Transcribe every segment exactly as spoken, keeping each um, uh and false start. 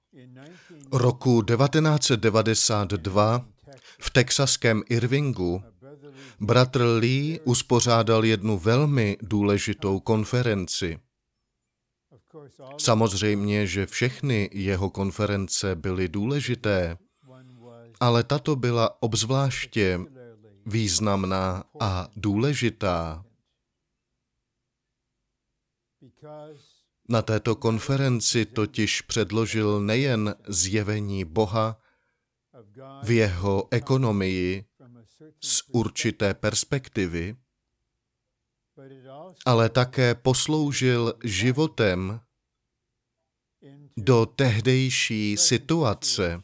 Roku devatenáct set devadesát dva v texaském Irvingu bratr Lee uspořádal jednu velmi důležitou konferenci. Samozřejmě, že všechny jeho konference byly důležité, ale tato byla obzvláště významná a důležitá. Na této konferenci totiž předložil nejen zjevení Boha v jeho ekonomii z určité perspektivy, ale také posloužil životem do tehdejší situace,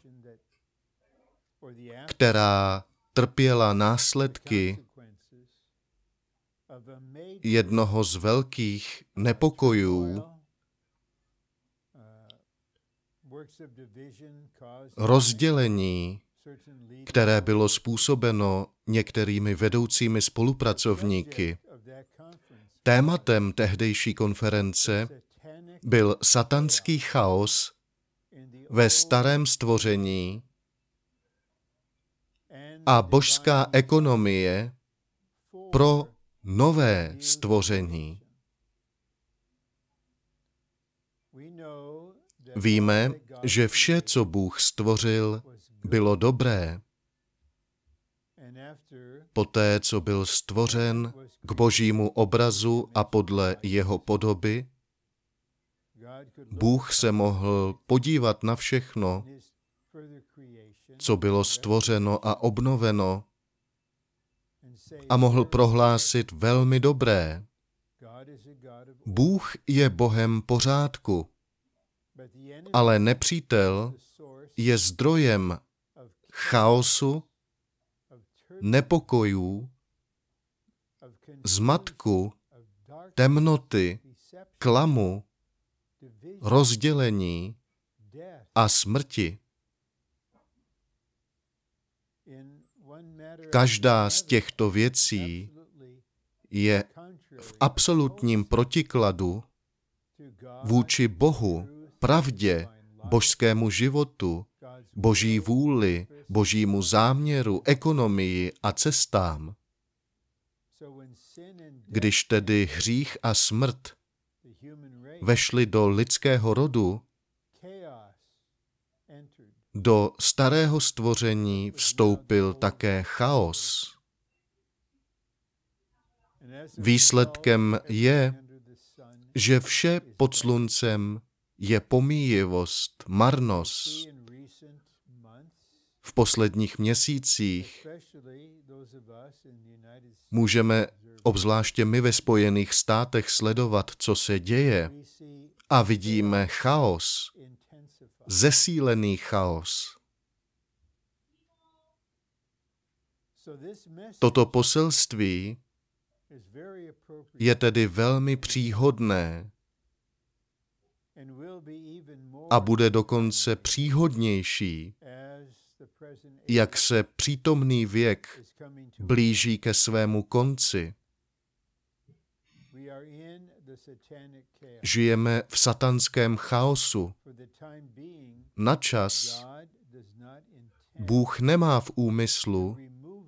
která trpěla následky jednoho z velkých nepokojů, rozdělení, které bylo způsobeno některými vedoucími spolupracovníky. Tématem tehdejší konference byl satanský chaos ve starém stvoření a božská ekonomie pro nové stvoření. Víme, že vše, co Bůh stvořil, bylo dobré. Poté, co byl stvořen k božímu obrazu a podle jeho podoby, Bůh se mohl podívat na všechno, co bylo stvořeno a obnoveno, a mohl prohlásit velmi dobré. Bůh je Bohem pořádku, ale nepřítel je zdrojem chaosu, nepokojů, zmatku, temnoty, klamu, rozdělení a smrti. Každá z těchto věcí je v absolutním protikladu vůči Bohu, pravdě, božskému životu, boží vůli, božímu záměru, ekonomii a cestám. Když tedy hřích a smrt vešly do lidského rodu, do starého stvoření vstoupil také chaos. Výsledkem je, že vše pod sluncem je pomíjivost, marnost. V posledních měsících můžeme, obzvláště my ve Spojených státech, sledovat, co se děje, a vidíme chaos, zesílený chaos. Toto poselství je tedy velmi příhodné a bude dokonce příhodnější, jak se přítomný věk blíží ke svému konci. Žijeme v satanském chaosu. Na čas Bůh nemá v úmyslu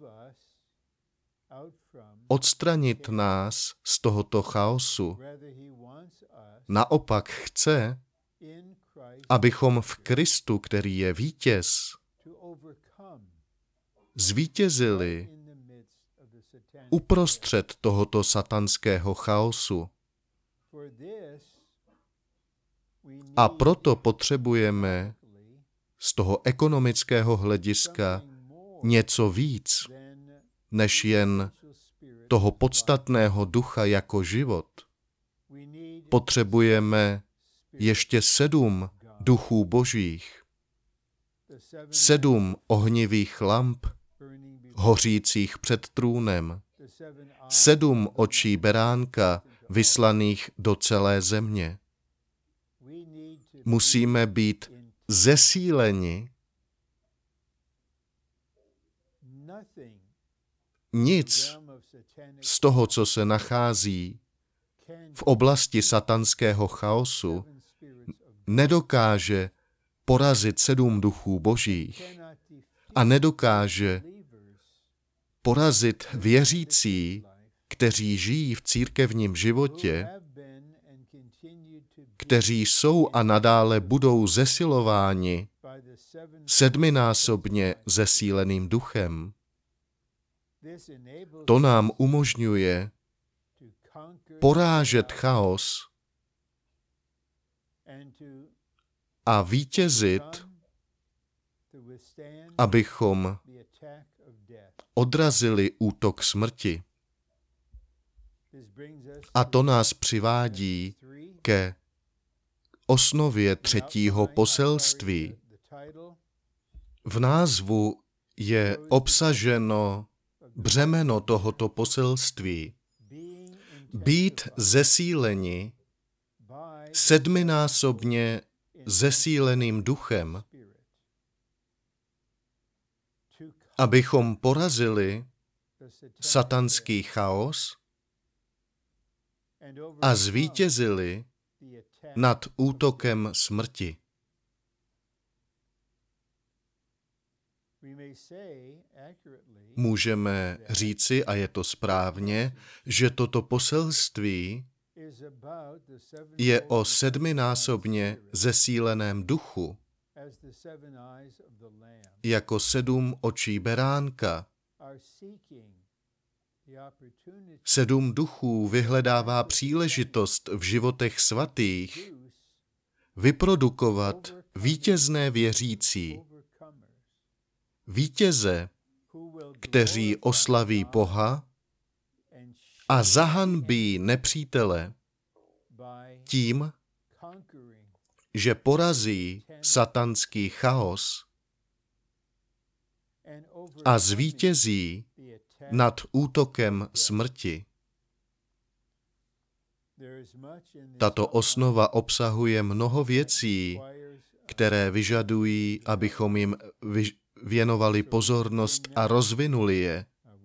odstranit nás z tohoto chaosu. Naopak chce, abychom v Kristu, který je vítěz, zvítězili uprostřed tohoto satanského chaosu. A proto potřebujeme z toho ekonomického hlediska něco víc, než jen toho podstatného ducha jako život. Potřebujeme ještě sedm duchů božích, sedm ohnivých lamp, hořících před trůnem, sedm očí beránka, vyslaných do celé země. Musíme být zesíleni. Nic z toho, co se nachází v oblasti satanského chaosu, nedokáže porazit sedm duchů božích a nedokáže porazit věřící, kteří žijí v církevním životě, kteří jsou a nadále budou zesilováni sedminásobně zesíleným duchem. To nám umožňuje porážet chaos a vítězit, abychom odrazili útok smrti. A to nás přivádí ke osnově třetího poselství. V názvu je obsaženo břemeno tohoto poselství. Být zesíleni sedminásobně zesíleným duchem, abychom porazili satanský chaos a zvítězili nad útokem smrti. Můžeme říci, a je to správně, že toto poselství je o sedminásobně zesíleném duchu, jako sedm očí beránka. Sedm duchů vyhledává příležitost v životech svatých vyprodukovat vítězné věřící, vítěze, kteří oslaví Boha a zahanbí nepřítele tím, že porazí satanský chaos a zvítězí nad útokem smrti. Tato osnova obsahuje mnoho věcí, které vyžadují, abychom jim věnovali pozornost a rozvinuli je.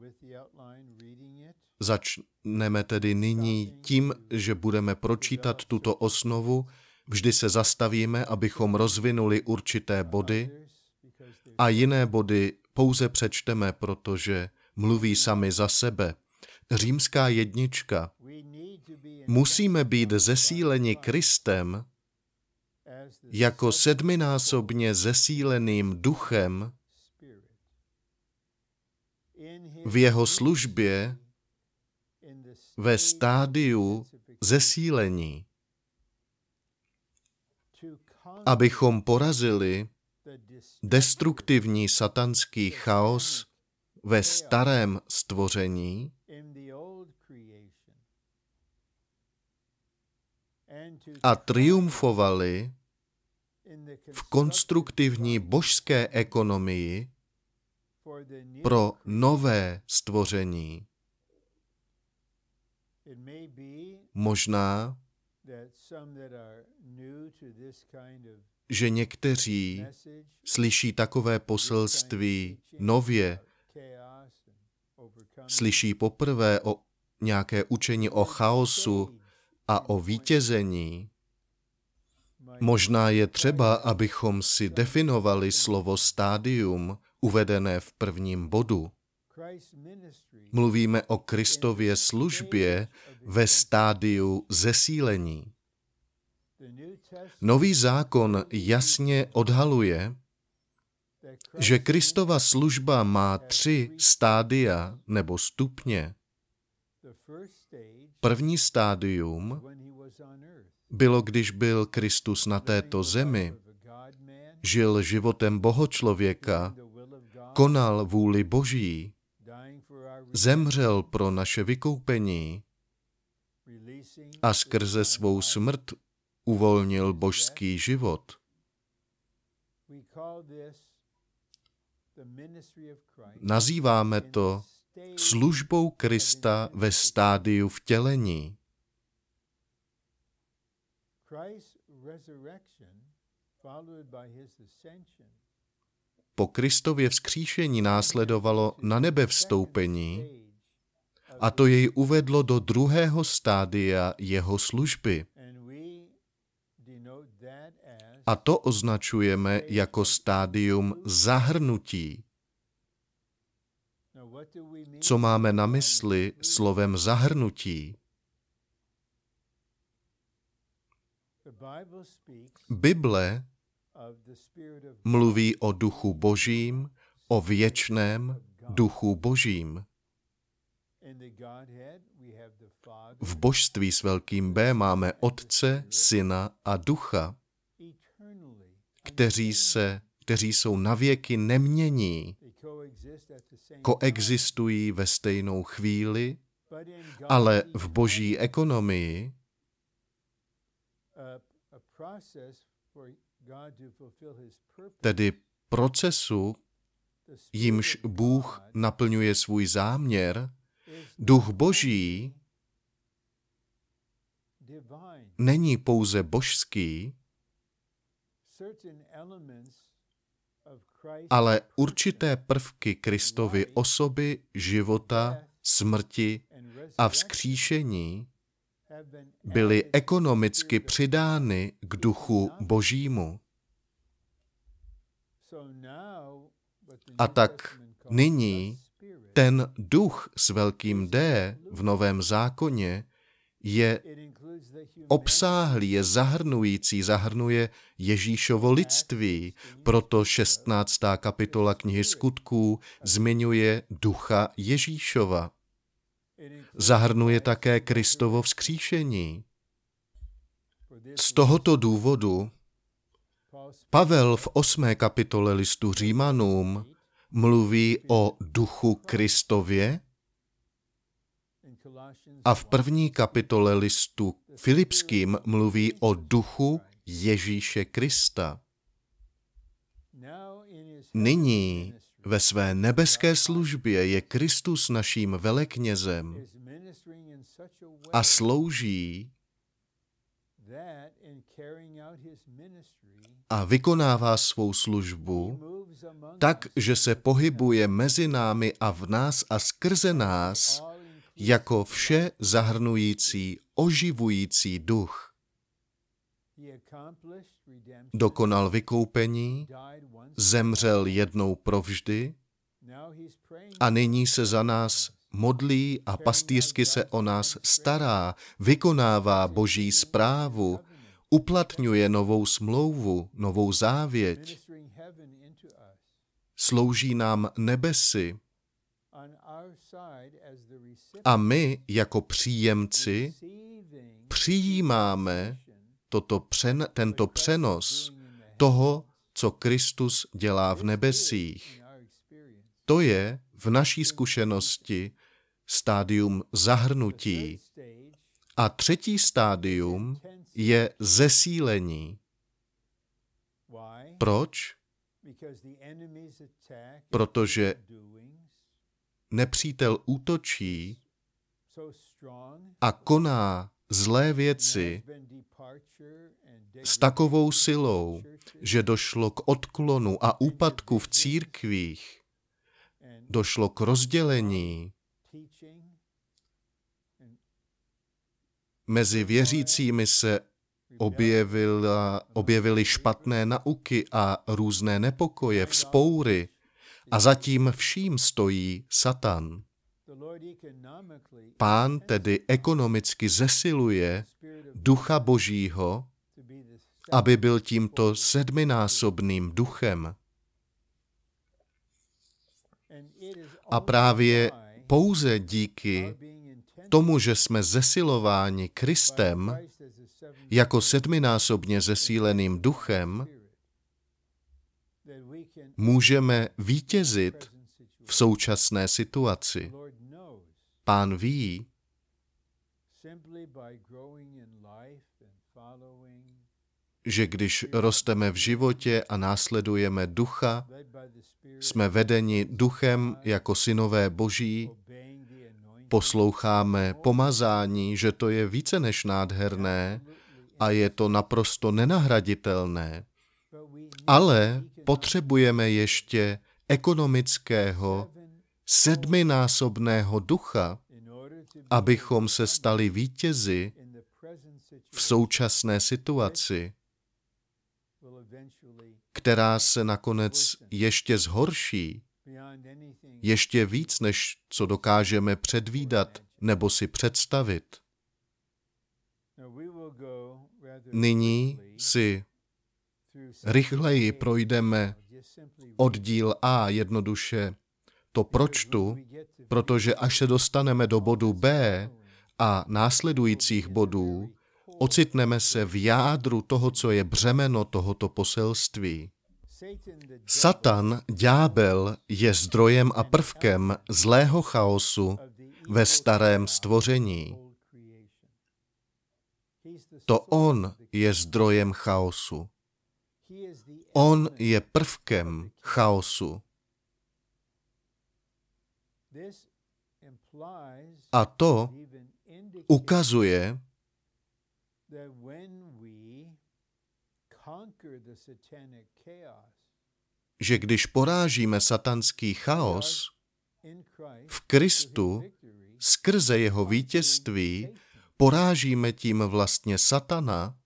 Začneme tedy nyní tím, že budeme pročítat tuto osnovu, vždy se zastavíme, abychom rozvinuli určité body a jiné body pouze přečteme, protože mluví sami za sebe. Římská jednička. Musíme být zesíleni Kristem jako sedminásobně zesíleným duchem v jeho službě ve stádiu zesílení, abychom porazili destruktivní satanský chaos ve starém stvoření a triumfovali v konstruktivní božské ekonomii pro nové stvoření. Možná, že někteří slyší takové poselství nově, slyší poprvé o nějaké učení o chaosu a o vítězení. Možná je třeba, abychom si definovali slovo stádium uvedené v prvním bodu. Mluvíme o Kristově službě ve stádiu zesílení. Nový zákon jasně odhaluje, že Kristova služba má tři stádia nebo stupně. První stádium bylo, když byl Kristus na této zemi, žil životem bohočlověka, konal vůli Boží, zemřel pro naše vykoupení a skrze svou smrt uvolnil božský život. Nazýváme to službou Krista ve stádiu vtělení. Po Kristově vzkříšení následovalo na nebe vstoupení a to jej uvedlo do druhého stádia jeho služby. A to označujeme jako stádium zahrnutí. Co máme na mysli slovem zahrnutí? Bible mluví o duchu božím, o věčném duchu božím. V božství s velkým B máme Otce, Syna a Ducha, kteří, se, kteří jsou navěky neměnní, koexistují ve stejnou chvíli, ale v boží ekonomii tedy procesu, jímž Bůh naplňuje svůj záměr, duch boží není pouze božský, ale určité prvky Kristovy osoby, života, smrti a vzkříšení byly ekonomicky přidány k duchu božímu. A tak nyní ten duch s velkým D v Novém zákoně je obsáhlý, je zahrnující, zahrnuje Ježíšovo lidství. Proto šestnáctá kapitola knihy Skutků zmiňuje ducha Ježíšova. Zahrnuje také Kristovo vzkříšení. Z tohoto důvodu Pavel v osmé kapitole listu Římanům mluví o duchu Kristově a v první kapitole listu Filipským mluví o duchu Ježíše Krista. Nyní ve své nebeské službě je Kristus naším veleknězem a slouží a vykonává svou službu tak, že se pohybuje mezi námi a v nás a skrze nás jako vše zahrnující, oživující duch. Dokonal vykoupení, zemřel jednou provždy a nyní se za nás modlí a pastýřsky se o nás stará, vykonává boží správu, uplatňuje novou smlouvu, novou závěť, slouží nám nebesy a my jako příjemci přijímáme toto přen, tento přenos toho, co Kristus dělá v nebesích. To je v naší zkušenosti stádium zahrnutí. A třetí stádium je zesílení. Proč? Protože nepřítel útočí a koná zlé věci s takovou silou, že došlo k odklonu a úpadku v církvích, došlo k rozdělení mezi věřícími, se objevila, objevily špatné nauky a různé nepokoje, vzpoury a zatím vším stojí Satan. Pán tedy ekonomicky zesiluje ducha božího, aby byl tímto sedminásobným duchem. A právě pouze díky tomu, že jsme zesilováni Kristem jako sedminásobně zesíleným duchem, můžeme vítězit v současné situaci. Pán ví, že když rosteme v životě a následujeme ducha, jsme vedeni duchem jako synové boží, posloucháme pomazání, že to je více než nádherné a je to naprosto nenahraditelné. Ale potřebujeme ještě ekonomického sedminásobného ducha, abychom se stali vítězi v současné situaci. která se nakonec ještě zhorší, ještě víc, než co dokážeme předvídat nebo si představit. Nyní si rychleji projdeme oddíl A jednoduše. To pročtu, protože až se dostaneme do bodu B a následujících bodů, ocitneme se v jádru toho, co je břemeno tohoto poselství. Satan, ďábel, je zdrojem a prvkem zlého chaosu ve starém stvoření. To on je zdrojem chaosu. On je prvkem chaosu. A to ukazuje, že když porážíme satanský chaos, v Kristu skrze jeho vítězství porážíme tím vlastně satana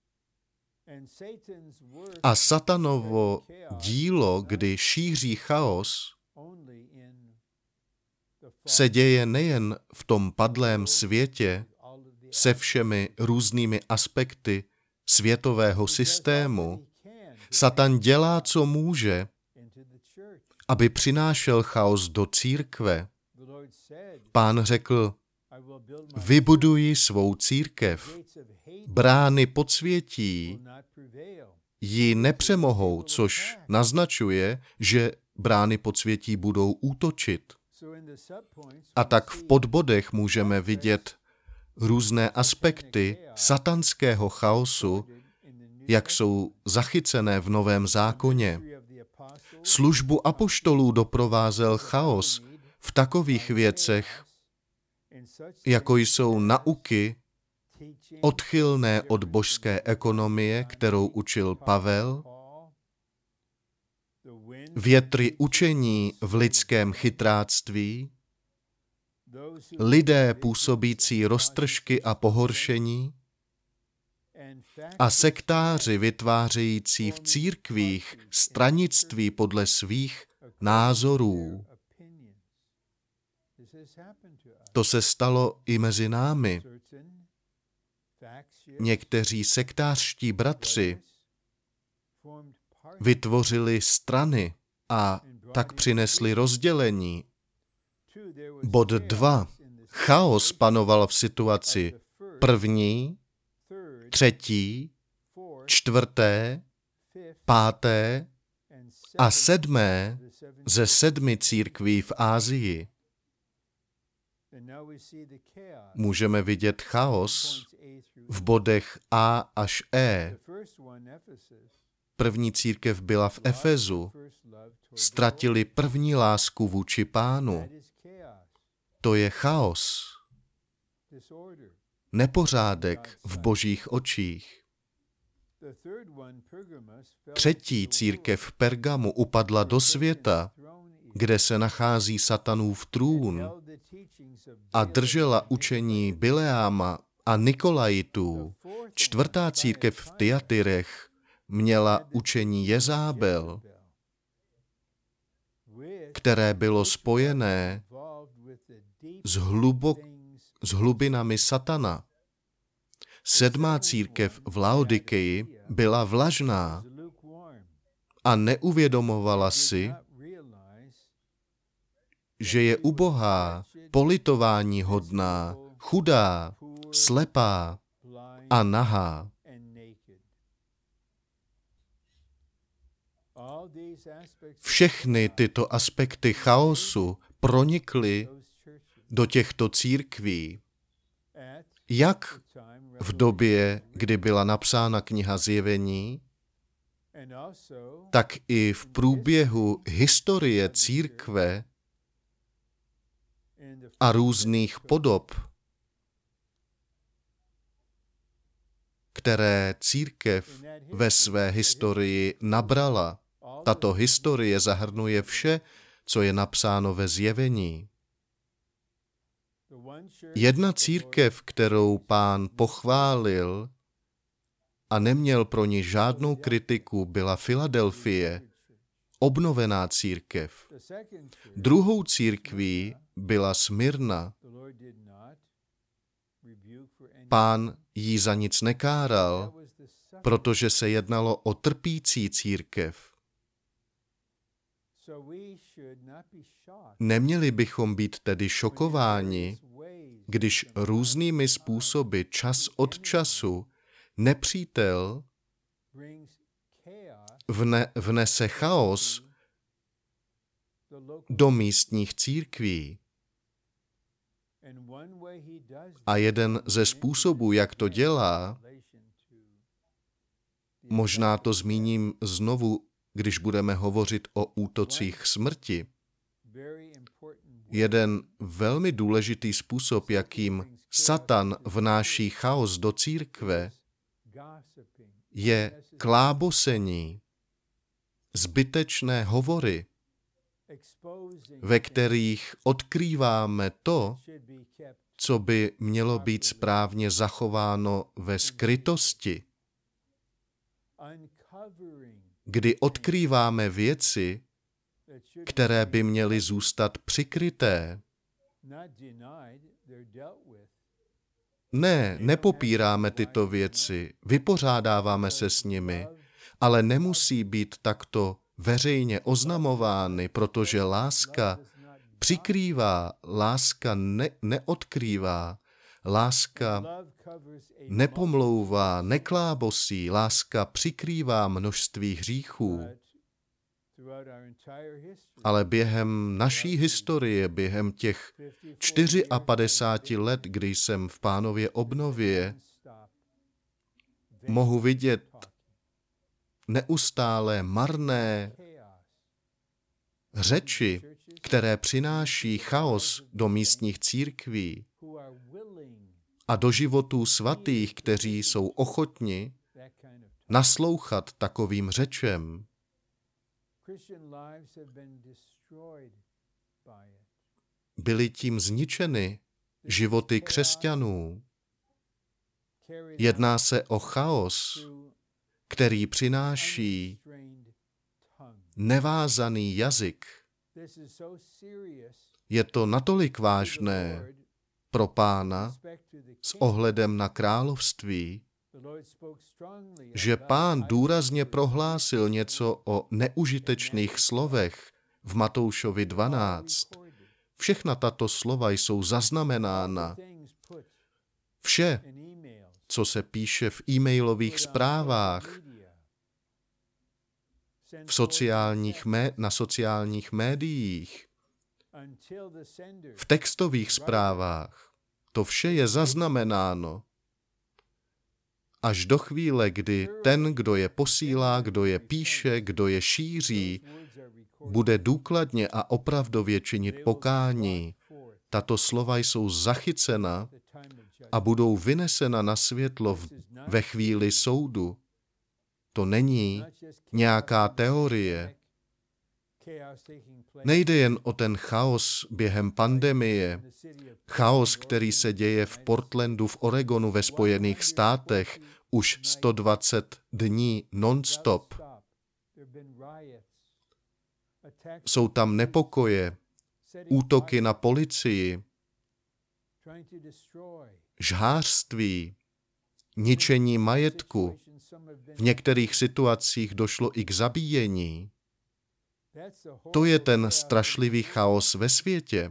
a satanovo dílo, kdy šíří chaos, se děje nejen v tom padlém světě se všemi různými aspekty světového systému. Satan dělá, co může, aby přinášel chaos do církve. Pán řekl, vybuduji svou církev. Brány podsvětí ji nepřemohou, což naznačuje, že brány podsvětí budou útočit. A tak v podbodech můžeme vidět různé aspekty satanského chaosu, jak jsou zachycené v Novém zákoně. Službu apoštolů doprovázel chaos v takových věcech, jako jsou nauky odchylné od božské ekonomie, kterou učil Pavel, větry učení v lidském chytráctví, lidé působící roztržky a pohoršení a sektáři vytvářející v církvích stranictví podle svých názorů. To se stalo i mezi námi. Někteří sektářští bratři vytvořili strany a tak přinesli rozdělení. Bod dva. Chaos panoval v situaci první, třetí, čtvrté, páté a sedmé ze sedmi církví v Asii. Můžeme vidět chaos v bodech A až E. První církev byla v Efezu. Ztratili první lásku vůči Pánu. To je chaos. Nepořádek v božích očích. Třetí církev v Pergamu upadla do světa, kde se nachází Satanův trůn a držela učení Bileáma a Nikolajitů. Čtvrtá církev v Tyatyrech měla učení Jezábel, které bylo spojené s, hlubok, s hlubinami Satana. Sedmá církev v Laodikeji byla vlažná a neuvědomovala si, že je ubohá, politování hodná, chudá, slepá a nahá. Všechny tyto aspekty chaosu pronikly do těchto církví. Jak v době, kdy byla napsána kniha Zjevení, tak i v průběhu historie církve a různých podob, které církev ve své historii nabrala. Tato historie zahrnuje vše, co je napsáno ve Zjevení. Jedna církev, kterou Pán pochválil, a neměl pro ní žádnou kritiku, byla Filadelfie, obnovená církev. Druhou církví byla Smyrna. Pán jí za nic nekáral, protože se jednalo o trpící církev. Neměli bychom být tedy šokováni, když různými způsoby čas od času nepřítel vne, vnese chaos do místních církví. A jeden ze způsobů, jak to dělá, možná to zmíním znovu, když budeme hovořit o útocích smrti. Jeden velmi důležitý způsob, jakým Satan vnáší chaos do církve, je klábosení, zbytečné hovory, ve kterých odkrýváme to, co by mělo být správně zachováno ve skrytosti, kdy odkrýváme věci, které by měly zůstat přikryté. Ne, nepopíráme tyto věci, vypořádáváme se s nimi, ale nemusí být takto veřejně oznamovány, protože láska přikrývá, láska ne, neodkrývá, láska nepomlouvá, neklábosí, láska přikrývá množství hříchů. Ale během naší historie, během těch padesát čtyři let, kdy jsem v Pánově obnově, mohu vidět neustále marné řeči, které přináší chaos do místních církví a do životů svatých, kteří jsou ochotni naslouchat takovým řečem. Byly tím zničeny životy křesťanů. Jedná se o chaos, který přináší nevázaný jazyk. Je to natolik vážné pro Pána s ohledem na království, že Pán důrazně prohlásil něco o neužitečných slovech v Matoušovi dvanáct. Všechna tato slova jsou zaznamenána. Vše, co se píše v e-mailových zprávách, v sociálních mé- na sociálních médiích, v textových zprávách, to vše je zaznamenáno. Až do chvíle, kdy ten, kdo je posílá, kdo je píše, kdo je šíří, bude důkladně a opravdově činit pokání, tato slova jsou zachycena a budou vynesena na světlo v, ve chvíli soudu. To není nějaká teorie. Nejde jen o ten chaos během pandemie, chaos, který se děje v Portlandu v Oregonu ve Spojených státech už sto dvacet dní non-stop. Jsou tam nepokoje, útoky na policii, žhářství, ničení majetku. V některých situacích došlo i k zabíjení. To je ten strašlivý chaos ve světě,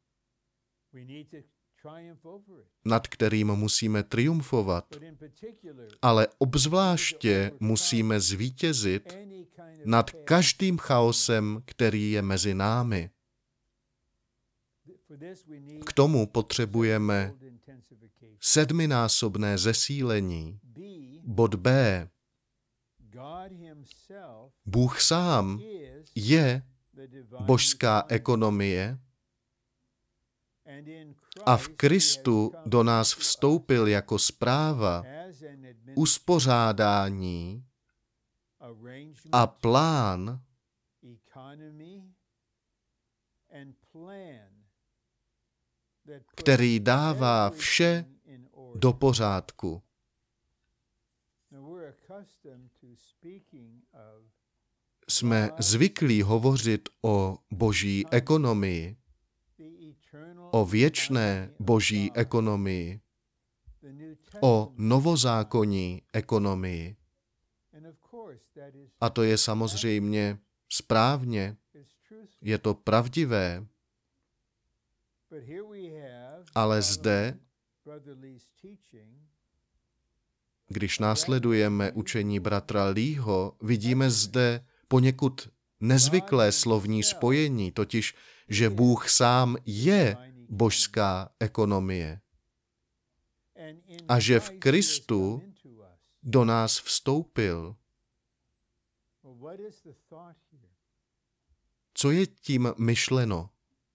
nad kterým musíme triumfovat, ale obzvláště musíme zvítězit nad každým chaosem, který je mezi námi. K tomu potřebujeme sedminásobné zesílení. Bod B. Bůh sám je božská ekonomie a v Kristu do nás vstoupil jako správa, uspořádání a plán, který dává vše do pořádku. jsme zvyklí hovořit o boží ekonomii, o věčné boží ekonomii, o novozákonní ekonomii. A to je samozřejmě správně, je to pravdivé, ale zde, když následujeme učení bratra Leeho, vidíme zde poněkud nezvyklé slovní spojení, totiž, že Bůh sám je božská ekonomie a že v Kristu do nás vstoupil. Co je tím myšleno?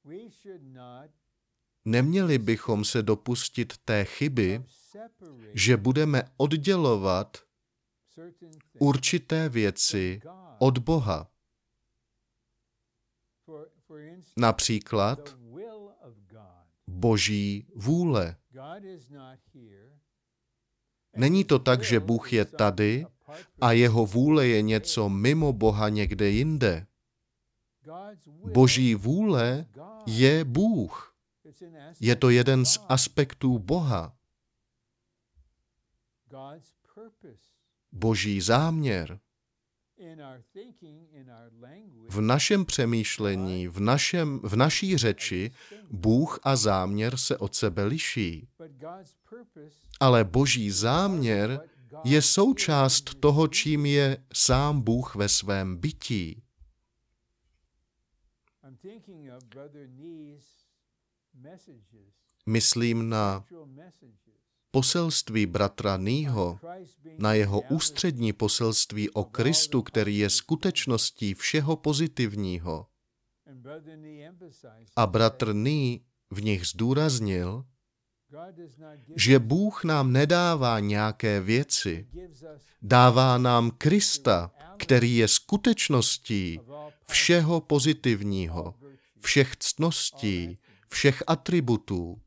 Neměli bychom se dopustit té chyby, že budeme oddělovat určité věci od Boha. Například Boží vůle. Není to tak, že Bůh je tady a jeho vůle je něco mimo Boha někde jinde. Boží vůle je Bůh. Je to jeden z aspektů Boha. Boží záměr. V našem přemýšlení, v, našem, v naší řeči, Bůh a záměr se od sebe liší. Ale Boží záměr je součást toho, čím je sám Bůh ve svém bytí. Myslím na poselství bratra Neeho, na jeho ústřední poselství o Kristu, který je skutečností všeho pozitivního. A bratr Nee v nich zdůraznil, že Bůh nám nedává nějaké věci, dává nám Krista, který je skutečností všeho pozitivního, všech ctností, všech atributů.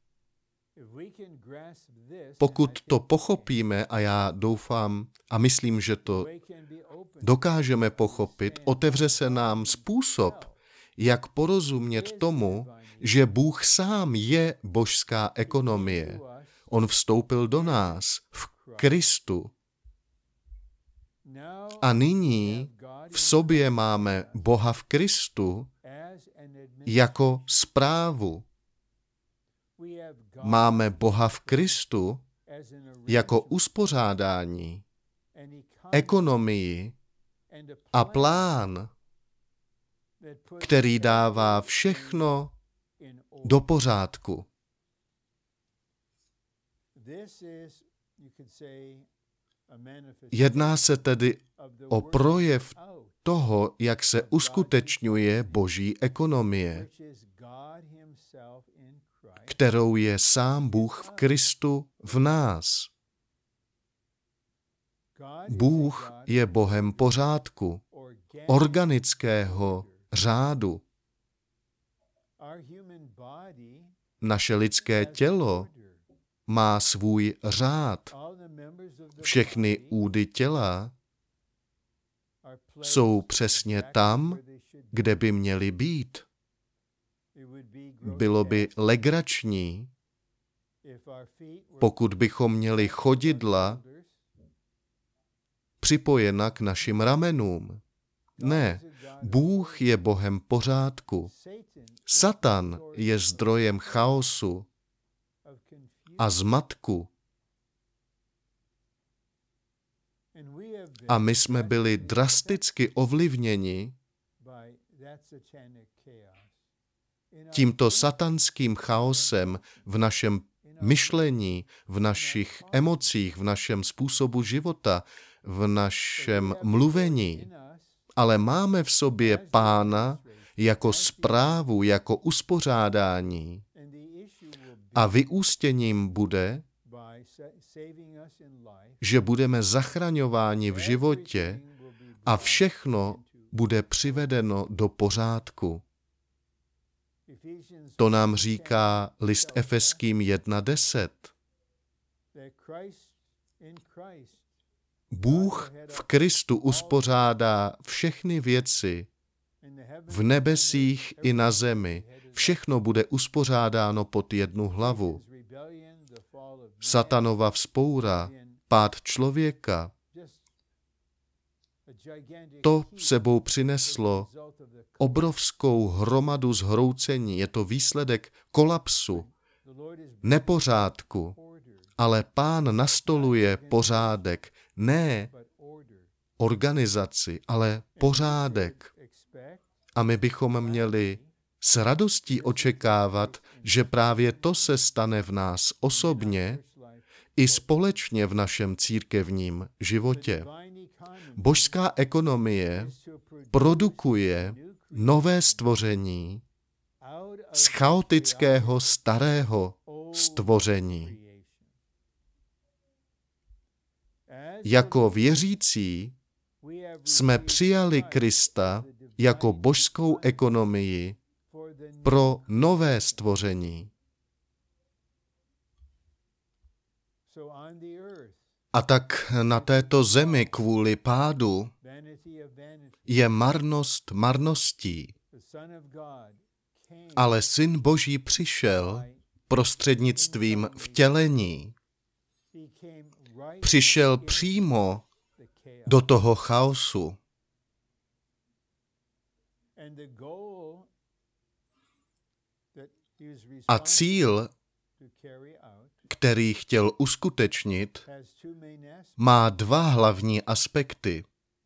Pokud to pochopíme, a já doufám a myslím, že to dokážeme pochopit, otevře se nám způsob, jak porozumět tomu, že Bůh sám je božská ekonomie. On vstoupil do nás v Kristu. A nyní v sobě máme Boha v Kristu jako správu. Máme Boha v Kristu jako uspořádání, ekonomii a plán, který dává všechno do pořádku. Jedná se tedy o projev toho, jak se uskutečňuje boží ekonomie, kterou je sám Bůh v Kristu v nás. Bůh je Bohem pořádku, organického řádu. Naše lidské tělo má svůj řád. Všechny údy těla jsou přesně tam, kde by měly být. Bylo by legrační, pokud bychom měli chodidla připojena k našim ramenům. Ne, Bůh je Bohem pořádku. Satan je zdrojem chaosu a zmatku. A my jsme byli drasticky ovlivněni tímto satanským chaosem v našem myšlení, v našich emocích, v našem způsobu života, v našem mluvení. Ale máme v sobě Pána jako správu, jako uspořádání. A vyústěním bude, že budeme zachraňováni v životě a všechno bude přivedeno do pořádku. To nám říká list Efeským jedna deset. Bůh v Kristu uspořádá všechny věci v nebesích i na zemi. Všechno bude uspořádáno pod jednu hlavu. Satanova vzpoura, pád člověka, to sebou přineslo obrovskou hromadu zhroucení. Je to výsledek kolapsu, nepořádku, ale Pán nastoluje pořádek, ne organizaci, ale pořádek. A my bychom měli s radostí očekávat, že právě to se stane v nás osobně i společně v našem církevním životě. Božská ekonomie produkuje nové stvoření z chaotického starého stvoření. Jako věřící jsme přijali Krista jako božskou ekonomii pro nové stvoření. A tak na této zemi kvůli pádu je marnost marností. Ale Syn Boží přišel prostřednictvím vtělení. Přišel přímo do toho chaosu. A cíl, který chtěl uskutečnit, má dva hlavní aspekty.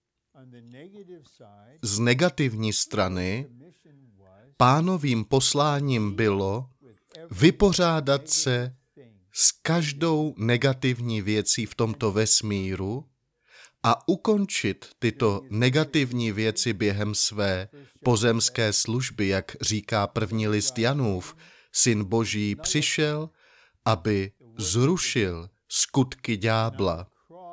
Z negativní strany Pánovým posláním bylo vypořádat se s každou negativní věcí v tomto vesmíru a ukončit tyto negativní věci během své pozemské služby, jak říká první list Janův. Syn Boží přišel, aby zrušil skutky ďábla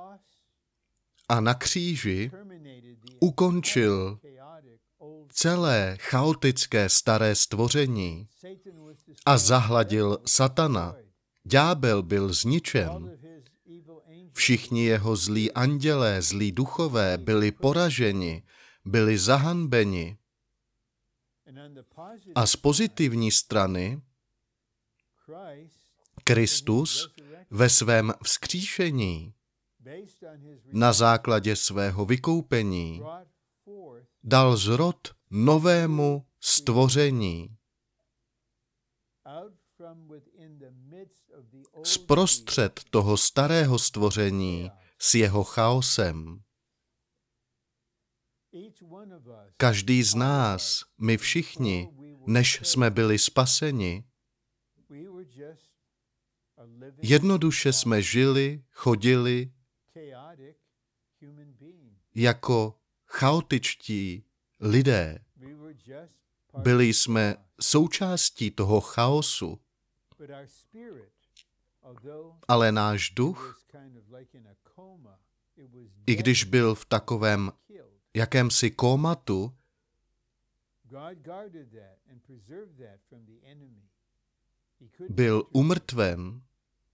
a na kříži ukončil celé chaotické staré stvoření a zahladil satana. Ďábel byl zničen. Všichni jeho zlí andělé, zlí duchové byli poraženi, byli zahanbeni. A z pozitivní strany Kristus ve svém vzkříšení na základě svého vykoupení dal zrod novému stvoření. Zprostřed toho starého stvoření s jeho chaosem. Každý z nás, my všichni, než jsme byli spaseni, jednoduše jsme žili, chodili jako chaotičtí lidé. Byli jsme součástí toho chaosu, ale náš duch, i když byl v takovém jakémsi kómatu, byl umrtven,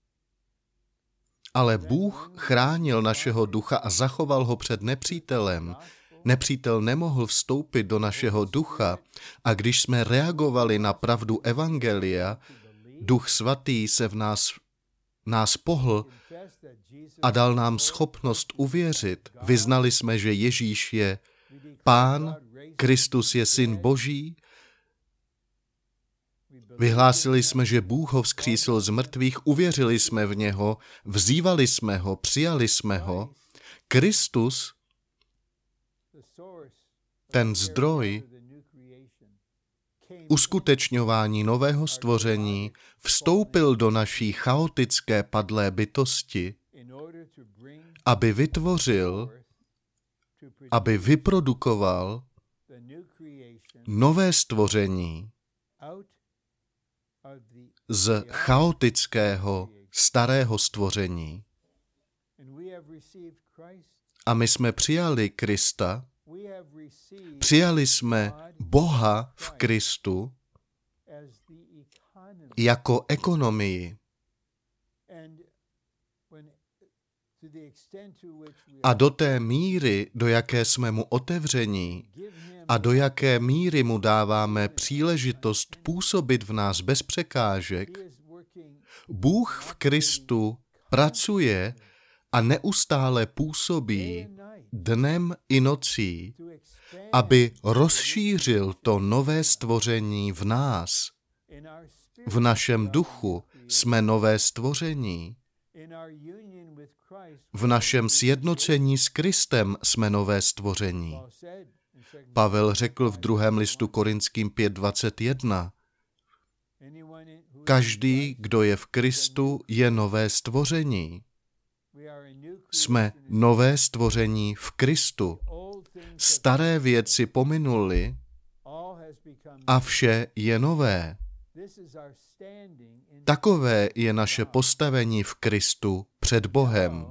ale Bůh chránil našeho ducha a zachoval ho před nepřítelem. Nepřítel nemohl vstoupit do našeho ducha a když jsme reagovali na pravdu evangelia, Duch Svatý se v nás, nás pohl a dal nám schopnost uvěřit. Vyznali jsme, že Ježíš je Pán, Kristus je Syn Boží. Vyhlásili jsme, že Bůh ho vzkřísil z mrtvých, uvěřili jsme v něho, vzývali jsme ho, přijali jsme ho. Kristus, ten zdroj uskutečňování nového stvoření, vstoupil do naší chaotické padlé bytosti, aby vytvořil, aby vyprodukoval nové stvoření z chaotického starého stvoření. A my jsme přijali Krista, přijali jsme Boha v Kristu jako ekonomii. A do té míry, do jaké jsme mu otevření a do jaké míry mu dáváme příležitost působit v nás bez překážek, Bůh v Kristu pracuje a neustále působí dnem i nocí, aby rozšířil to nové stvoření v nás. V našem duchu jsme nové stvoření. V našem sjednocení s Kristem jsme nové stvoření. Pavel řekl v druhém listu Korinským pět dvacet jedna. Každý, kdo je v Kristu, je nové stvoření. Jsme nové stvoření v Kristu. Staré věci pominuly a vše je nové. Takové je naše postavení v Kristu před Bohem.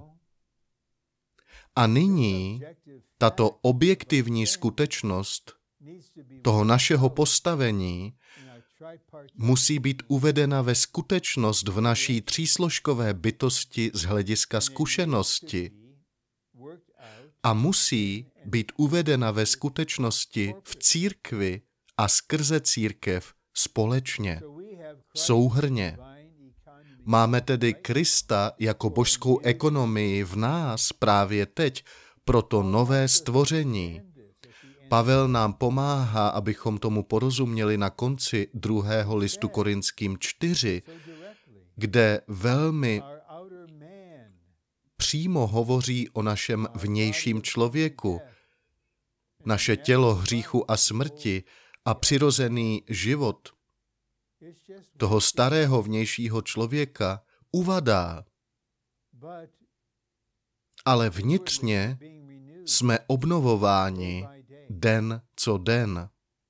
A nyní tato objektivní skutečnost toho našeho postavení musí být uvedena ve skutečnost v naší třísložkové bytosti z hlediska zkušenosti a musí být uvedena ve skutečnosti v církvi a skrze církev společně, souhrnně. Máme tedy Krista jako božskou ekonomii v nás právě teď pro to nové stvoření. Pavel nám pomáhá, abychom tomu porozuměli na konci druhého listu Korinským čtyři, kde velmi přímo hovoří o našem vnějším člověku. Naše tělo hříchu a smrti a přirozený život toho starého vnějšího člověka uvadá. Ale vnitřně jsme obnovováni den co den.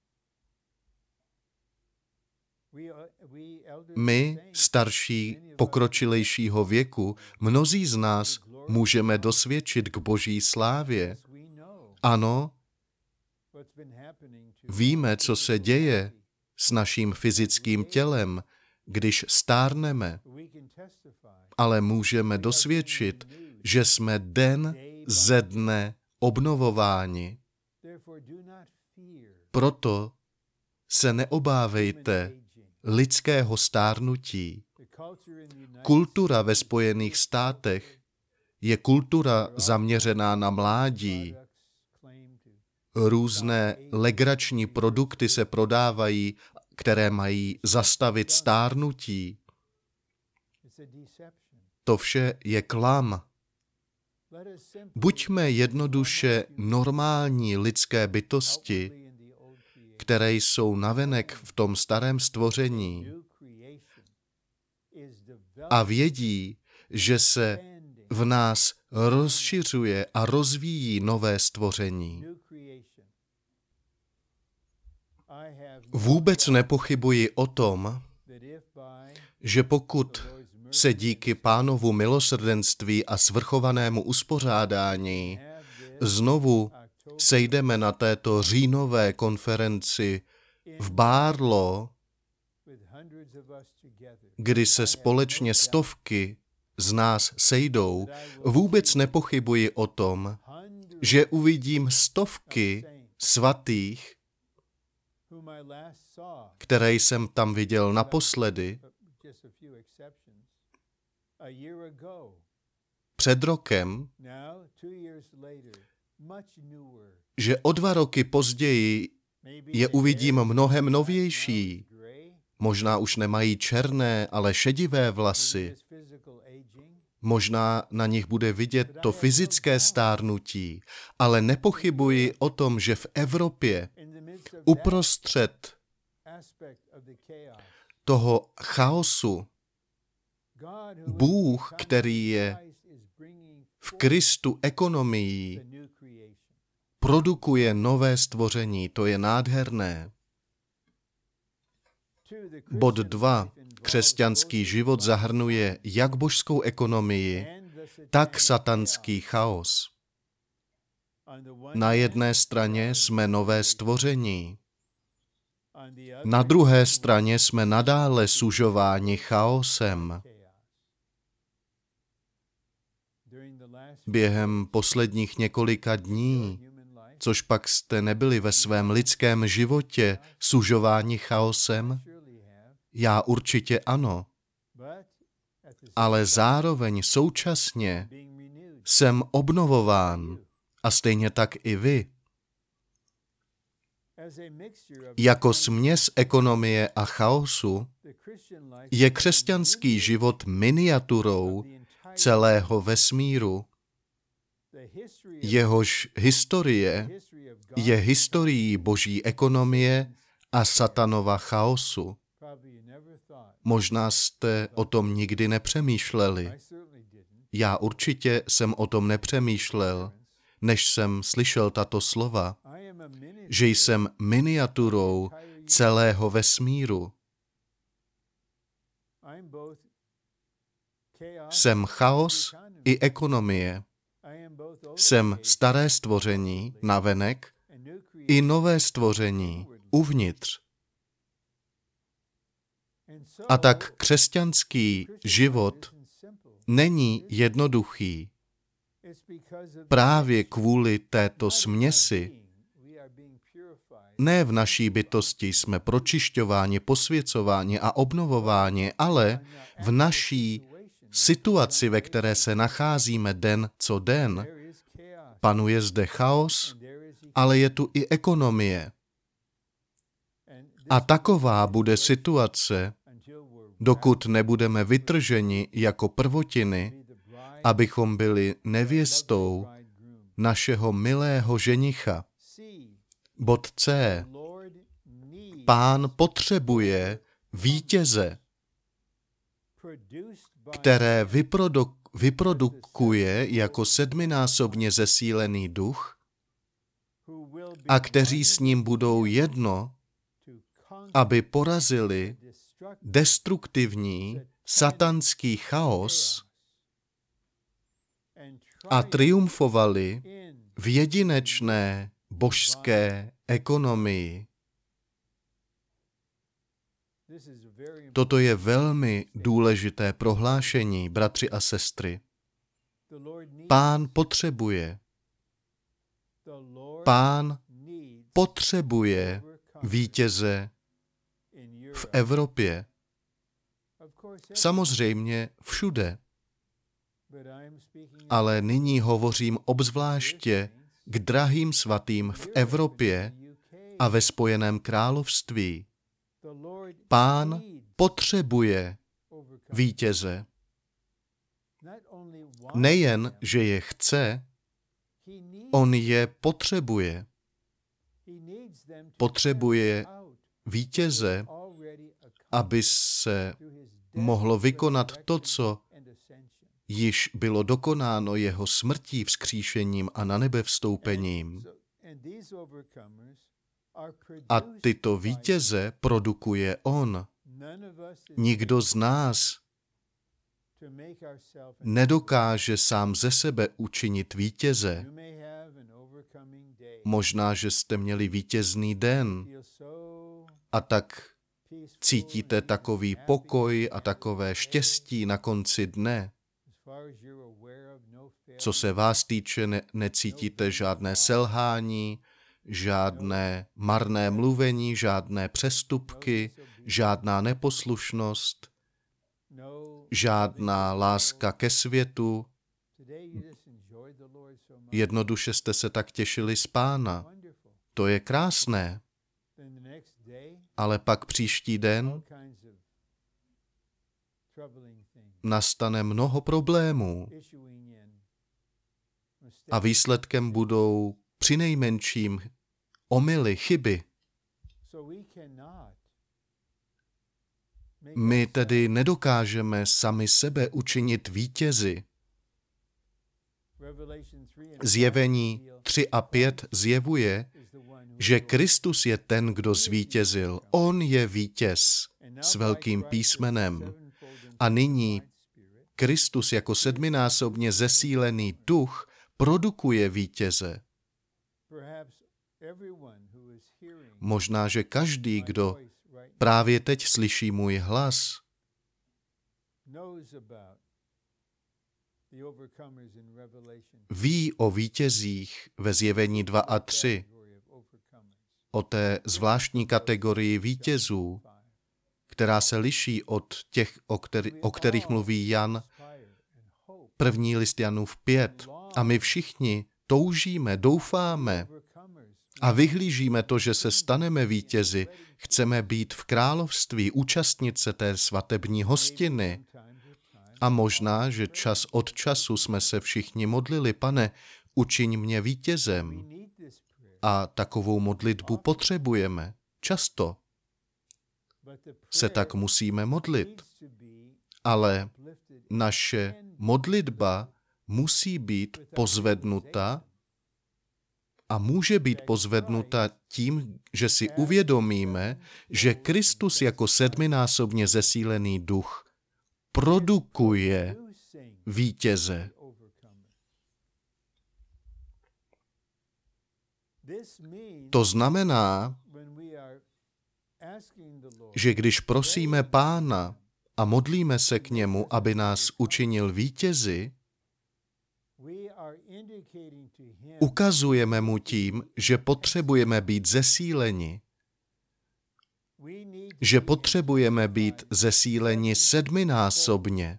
My, starší, pokročilejšího věku, mnozí z nás můžeme dosvědčit k Boží slávě. Ano, víme, co se děje s naším fyzickým tělem, když stárneme, ale můžeme dosvědčit, že jsme den ze dne obnovováni. Proto se neobávejte lidského stárnutí. Kultura ve Spojených státech je kultura zaměřená na mládí. Různé legrační produkty se prodávají, které mají zastavit stárnutí. To vše je klam. Buďme jednoduše normální lidské bytosti, které jsou navenek v tom starém stvoření a vědí, že se v nás rozšiřuje a rozvíjí nové stvoření. Vůbec nepochybuji o tom, že pokud se díky Pánovu milosrdenství a svrchovanému uspořádání znovu sejdeme na této říjnové konferenci v Barlow, kdy se společně stovky z nás sejdou, vůbec nepochybuji o tom, že uvidím stovky svatých, které jsem tam viděl naposledy, před rokem, že o dva roky později je uvidím mnohem novější. Možná už nemají černé, ale šedivé vlasy. Možná na nich bude vidět to fyzické stárnutí, ale nepochybuji o tom, že v Evropě uprostřed toho chaosu Bůh, který je v Kristu ekonomií, produkuje nové stvoření. To je nádherné. Bod dva. Křesťanský život zahrnuje jak božskou ekonomii, tak satanský chaos. Na jedné straně jsme nové stvoření. Na druhé straně jsme nadále sužováni chaosem. během posledních několika dní, což pak jste nebyli ve svém lidském životě sužováni chaosem? Já určitě ano. Ale zároveň současně jsem obnovován a stejně tak i vy. Jako směs ekonomie a chaosu je křesťanský život miniaturou celého vesmíru. Jehož historie je historií boží ekonomie a satanova chaosu. Možná jste o tom nikdy nepřemýšleli. Já určitě jsem o tom nepřemýšlel, než jsem slyšel tato slova, že jsem miniaturou celého vesmíru. Jsem chaos i ekonomie. Jsem staré stvoření, navenek, i nové stvoření, uvnitř. A tak křesťanský život není jednoduchý. Právě kvůli této směsi ne v naší bytosti jsme pročišťováni, posvěcováni a obnovováni, ale v naší situaci, ve které se nacházíme den co den, panuje zde chaos, ale je tu i ekonomie. A taková bude situace, dokud nebudeme vytrženi jako prvotiny, abychom byli nevěstou našeho milého ženicha. Bod C. Pán potřebuje vítěze, které vyprodu- vyprodukuje jako sedminásobně zesílený duch a kteří s ním budou jedno, aby porazili destruktivní satanský chaos a triumfovali v jedinečné božské ekonomii. Toto je velmi důležité prohlášení, bratři a sestry. Pán potřebuje, Pán potřebuje vítěze v Evropě. Samozřejmě všude. Ale nyní hovořím obzvláště k drahým svatým v Evropě a ve Spojeném království. Pán potřebuje vítěze. Nejen, že je chce, on je potřebuje. Potřebuje vítěze, aby se mohlo vykonat to, co již bylo dokonáno jeho smrtí, vzkříšením a na nebe vstoupením. A tyto vítěze produkuje on. Nikdo z nás nedokáže sám ze sebe učinit vítěze. Možná, že jste měli vítězný den a tak cítíte takový pokoj a takové štěstí na konci dne. Co se vás týče, ne- necítíte žádné selhání, žádné marné mluvení, žádné přestupky, žádná neposlušnost, žádná láska ke světu. Jednoduše jste se tak těšili z Pána. To je krásné. Ale pak příští den nastane mnoho problémů a výsledkem budou přinejmenším omyly, chyby. My tedy nedokážeme sami sebe učinit vítězi. Zjevení tři a pět zjevuje, že Kristus je ten, kdo zvítězil. On je vítěz s velkým písmenem. A nyní Kristus jako sedminásobně zesílený duch produkuje vítěze. Možná, že každý, kdo právě teď slyší můj hlas, ví o vítězích ve Zjevení dva a tři, o té zvláštní kategorii vítězů, která se liší od těch, o, který, o kterých mluví Jan, první list Janův pět. A my všichni toužíme, doufáme a vyhlížíme to, že se staneme vítězi. Chceme být v království, účastnit se té svatební hostiny. A možná, že čas od času jsme se všichni modlili, Pane, učiň mě vítězem. A takovou modlitbu potřebujeme. Často se tak musíme modlit. Ale naše modlitba musí být pozvednuta a může být pozvednuta tím, že si uvědomíme, že Kristus jako sedminásobně zesílený duch produkuje vítěze. To znamená, že když prosíme Pána a modlíme se k němu, aby nás učinil vítězi, ukazujeme mu tím, že potřebujeme být zesíleni, že potřebujeme být zesíleni sedminásobně.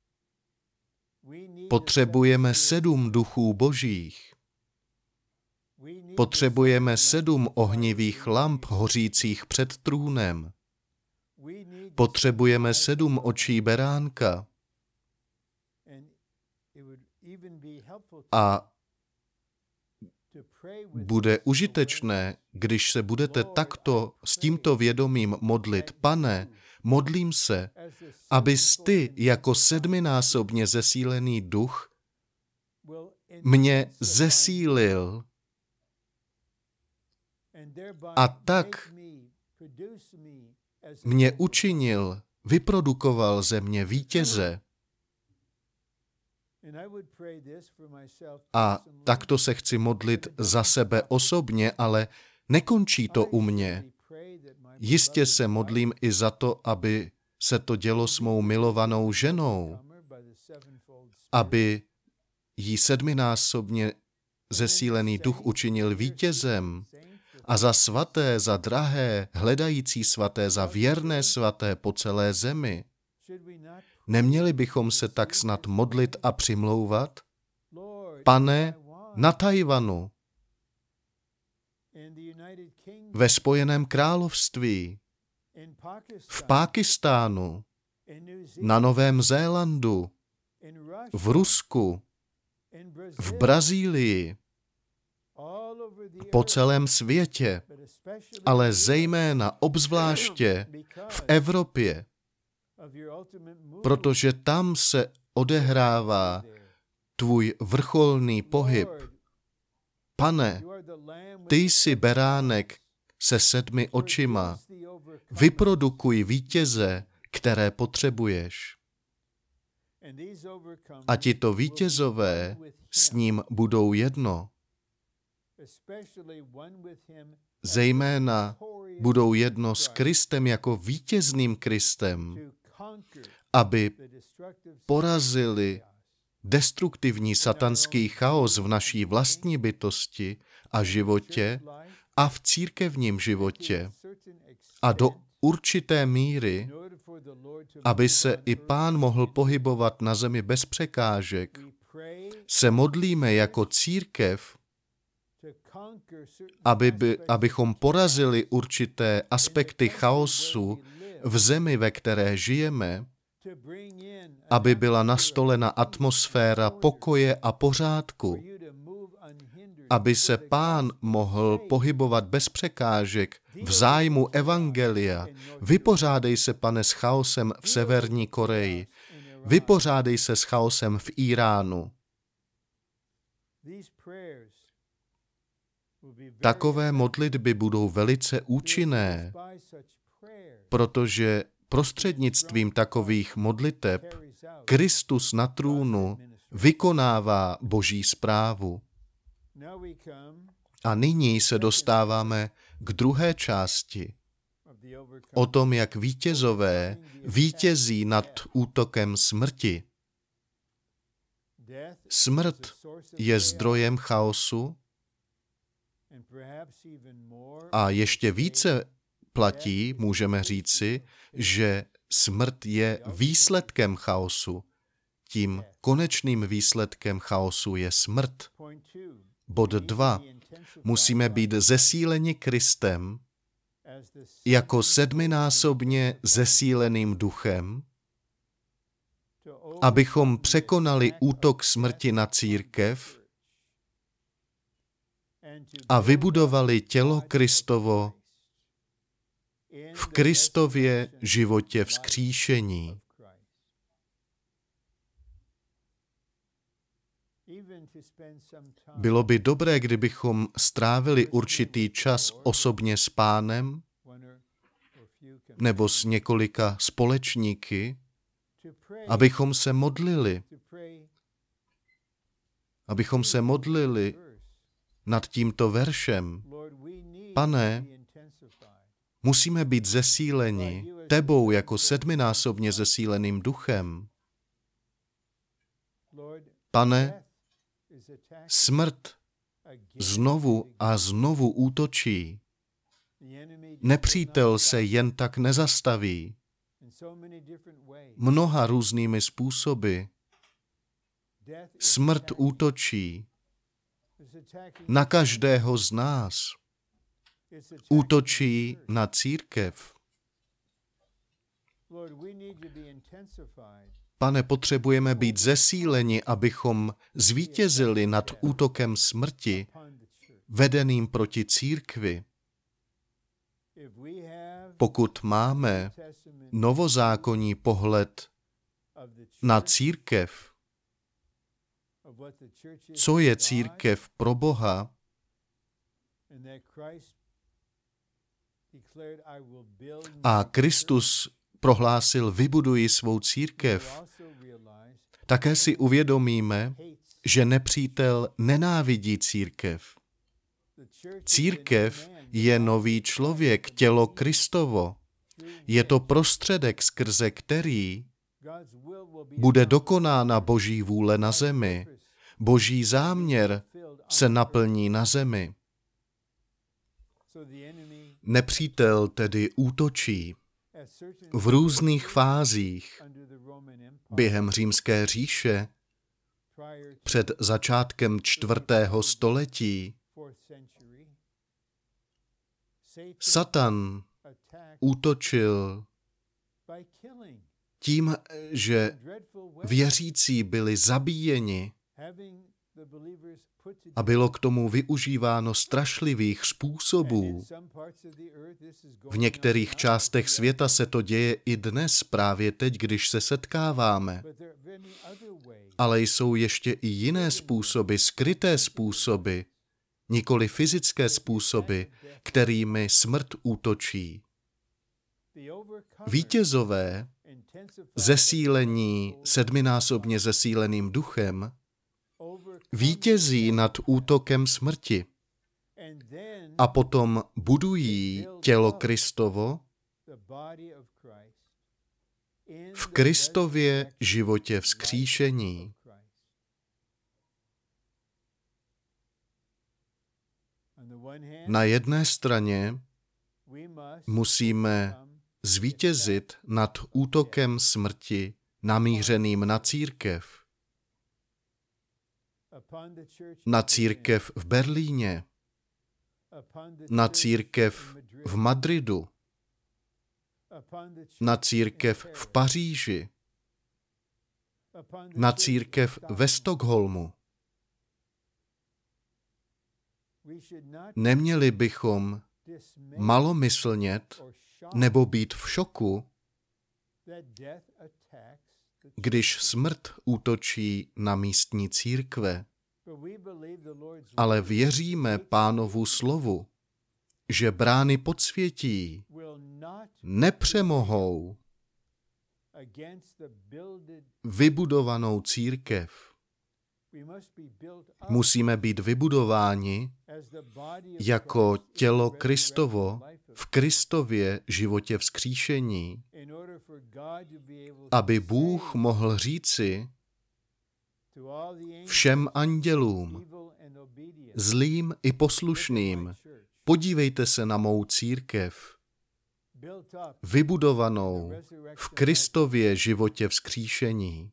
Potřebujeme sedm duchů božích. Potřebujeme sedm ohnivých lamp hořících před trůnem. Potřebujeme sedm očí beránka. A bude užitečné, když se budete takto s tímto vědomím modlit. Pane, modlím se, abys ty jako sedminásobně zesílený duch mě zesílil a tak mě učinil, vyprodukoval ze mě vítěze. A takto se chci modlit za sebe osobně, ale nekončí to u mě. Jistě se modlím i za to, aby se to dělo s mou milovanou ženou, aby jí sedminásobně zesílený duch učinil vítězem, a za svaté, za drahé, hledající svaté, za věrné svaté po celé zemi. Neměli bychom se tak snad modlit a přimlouvat? Pane, na Tajvanu, ve Spojeném království, v Pákistánu, na Novém Zélandu, v Rusku, v Brazílii, po celém světě, ale zejména obzvláště v Evropě, protože tam se odehrává tvůj vrcholný pohyb. Pane, ty jsi beránek se sedmi očima. Vyprodukuj vítěze, které potřebuješ. A tito vítězové s ním budou jedno. Zejména budou jedno s Kristem jako vítězným Kristem, aby porazili destruktivní satanský chaos v naší vlastní bytosti a životě a v církevním životě. A do určité míry, aby se i Pán mohl pohybovat na zemi bez překážek, se modlíme jako církev, aby by, abychom porazili určité aspekty chaosu v zemi, ve které žijeme, aby byla nastolena atmosféra pokoje a pořádku, aby se Pán mohl pohybovat bez překážek v zájmu evangelia. Vypořádej se, Pane, s chaosem v Severní Koreji. Vypořádej se s chaosem v Íránu. Takové modlitby budou velice účinné, protože prostřednictvím takových modliteb Kristus na trůnu vykonává Boží správu. A nyní se dostáváme k druhé části. O tom, jak vítězové vítězí nad útokem smrti. Smrt je zdrojem chaosu a ještě více platí, můžeme říci, že smrt je výsledkem chaosu. Tím konečným výsledkem chaosu je smrt. Bod dva. Musíme být zesíleni Kristem jako sedminásobně zesíleným duchem, abychom překonali útok smrti na církev a vybudovali tělo Kristovo v Kristově životě vzkříšení. Bylo by dobré, kdybychom strávili určitý čas osobně s Pánem nebo s několika společníky, abychom se modlili, abychom se modlili nad tímto veršem. Pane, musíme být zesíleni tebou jako sedminásobně zesíleným duchem. Pane, smrt znovu a znovu útočí. Nepřítel se jen tak nezastaví. Mnoha různými způsoby. Smrt útočí na každého z nás. Útočí na církev. Pane, potřebujeme být zesíleni, abychom zvítězili nad útokem smrti, vedeným proti církvi. Pokud máme novozákonní pohled na církev, co je církev pro Boha, a Kristus prohlásil, vybuduji svou církev, také si uvědomíme, že nepřítel nenávidí církev. Církev je nový člověk, tělo Kristovo. Je to prostředek, skrze který bude dokonána Boží vůle na zemi. Boží záměr se naplní na zemi. Nepřítel tedy útočí v různých fázích během Římské říše před začátkem čtvrtého století. Satan útočil tím, že věřící byli zabíjeni a bylo k tomu využíváno strašlivých způsobů. V některých částech světa se to děje i dnes, právě teď, když se setkáváme. Ale jsou ještě i jiné způsoby, skryté způsoby, nikoli fyzické způsoby, kterými smrt útočí. Vítězové, zesílení sedminásobně zesíleným duchem, vítězí nad útokem smrti a potom budují tělo Kristovo v Kristově životě vzkříšení. Na jedné straně musíme zvítězit nad útokem smrti namířeným na církev. Na církev v Berlíně, na církev v Madridu, na církev v Paříži, na církev ve Stockholmu. Neměli bychom malomyslnět nebo být v šoku, když smrt útočí na místní církve. Ale věříme Pánovu slovu, že brány podsvětí nepřemohou vybudovanou církev. Musíme být vybudováni jako tělo Kristovo v Kristově životě vzkříšení, aby Bůh mohl říci, všem andělům, zlým i poslušným, podívejte se na mou církev, vybudovanou v Kristově životě vzkříšení.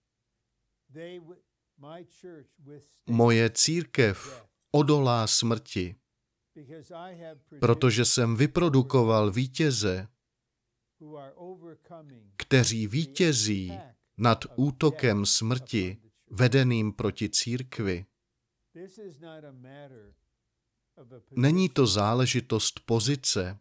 Moje církev odolá smrti, protože jsem vyprodukoval vítěze, kteří vítězí nad útokem smrti vedeným proti církvi. Není to záležitost pozice.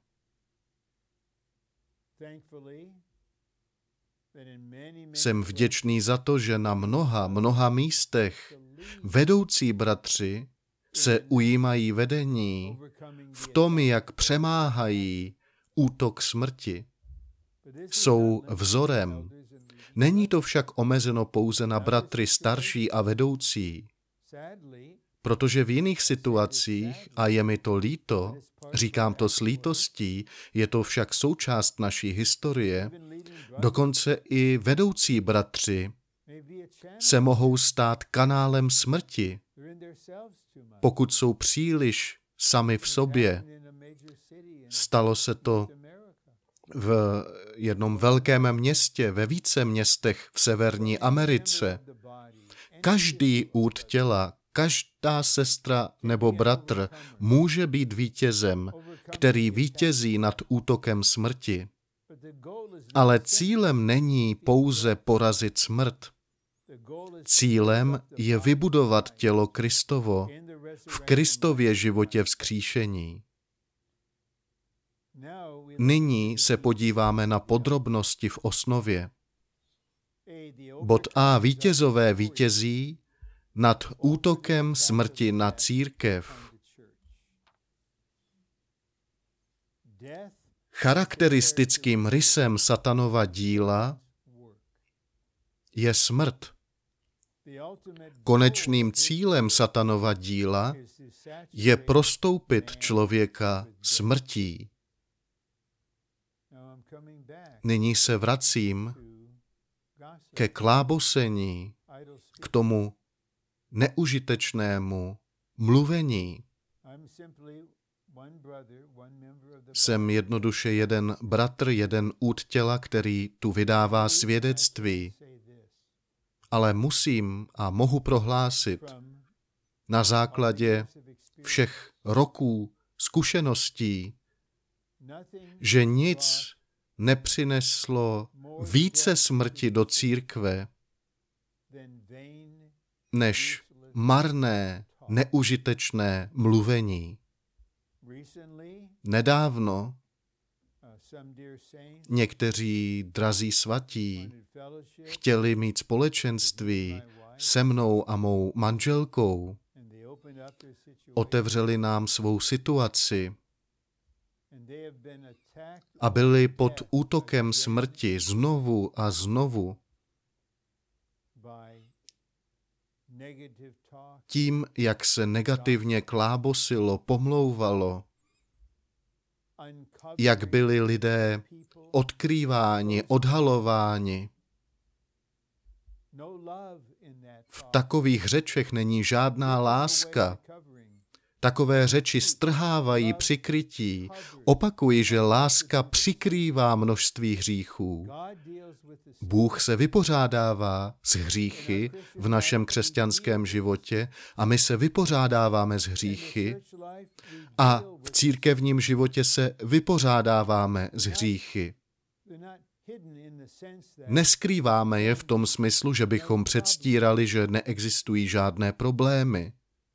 Jsem vděčný za to, že na mnoha, mnoha místech vedoucí bratři se ujímají vedení v tom, jak přemáhají útok smrti. Jsou vzorem. Není to však omezeno pouze na bratry starší a vedoucí, protože v jiných situacích, a je mi to líto, říkám to s lítostí, je to však součást naší historie, dokonce i vedoucí bratři se mohou stát kanálem smrti, pokud jsou příliš sami v sobě. Stalo se to v jednom velkém městě, ve více městech v Severní Americe. Každý úd těla, každá sestra nebo bratr může být vítězem, který vítězí nad útokem smrti. Ale cílem není pouze porazit smrt. Cílem je vybudovat tělo Kristovo v Kristově životě vzkříšení. Nyní se podíváme na podrobnosti v osnově. Bod A. Vítězové vítězí nad útokem smrti na církev. Charakteristickým rysem Satanova díla je smrt. Konečným cílem Satanova díla je prostoupit člověka smrtí. Nyní se vracím ke klábosení, k tomu neužitečnému mluvení. Jsem jednoduše jeden bratr, jeden úd těla, který tu vydává svědectví. Ale musím a mohu prohlásit na základě všech roků zkušeností, že nic nepřineslo více smrti do církve, než marné, neužitečné mluvení. Nedávno někteří drazí svatí chtěli mít společenství se mnou a mou manželkou. Otevřeli nám svou situaci a byli pod útokem smrti znovu a znovu. Tím, jak se negativně klábosilo, pomlouvalo, jak byli lidé odkrýváni, odhalováni. V takových řečech není žádná láska. Takové řeči strhávají přikrytí. Opakuji, že láska přikrývá množství hříchů. Bůh se vypořádává s hříchy v našem křesťanském životě a my se vypořádáváme s hříchy a v církevním životě se vypořádáváme s hříchy. Neskrýváme je v tom smyslu, že bychom předstírali, že neexistují žádné problémy,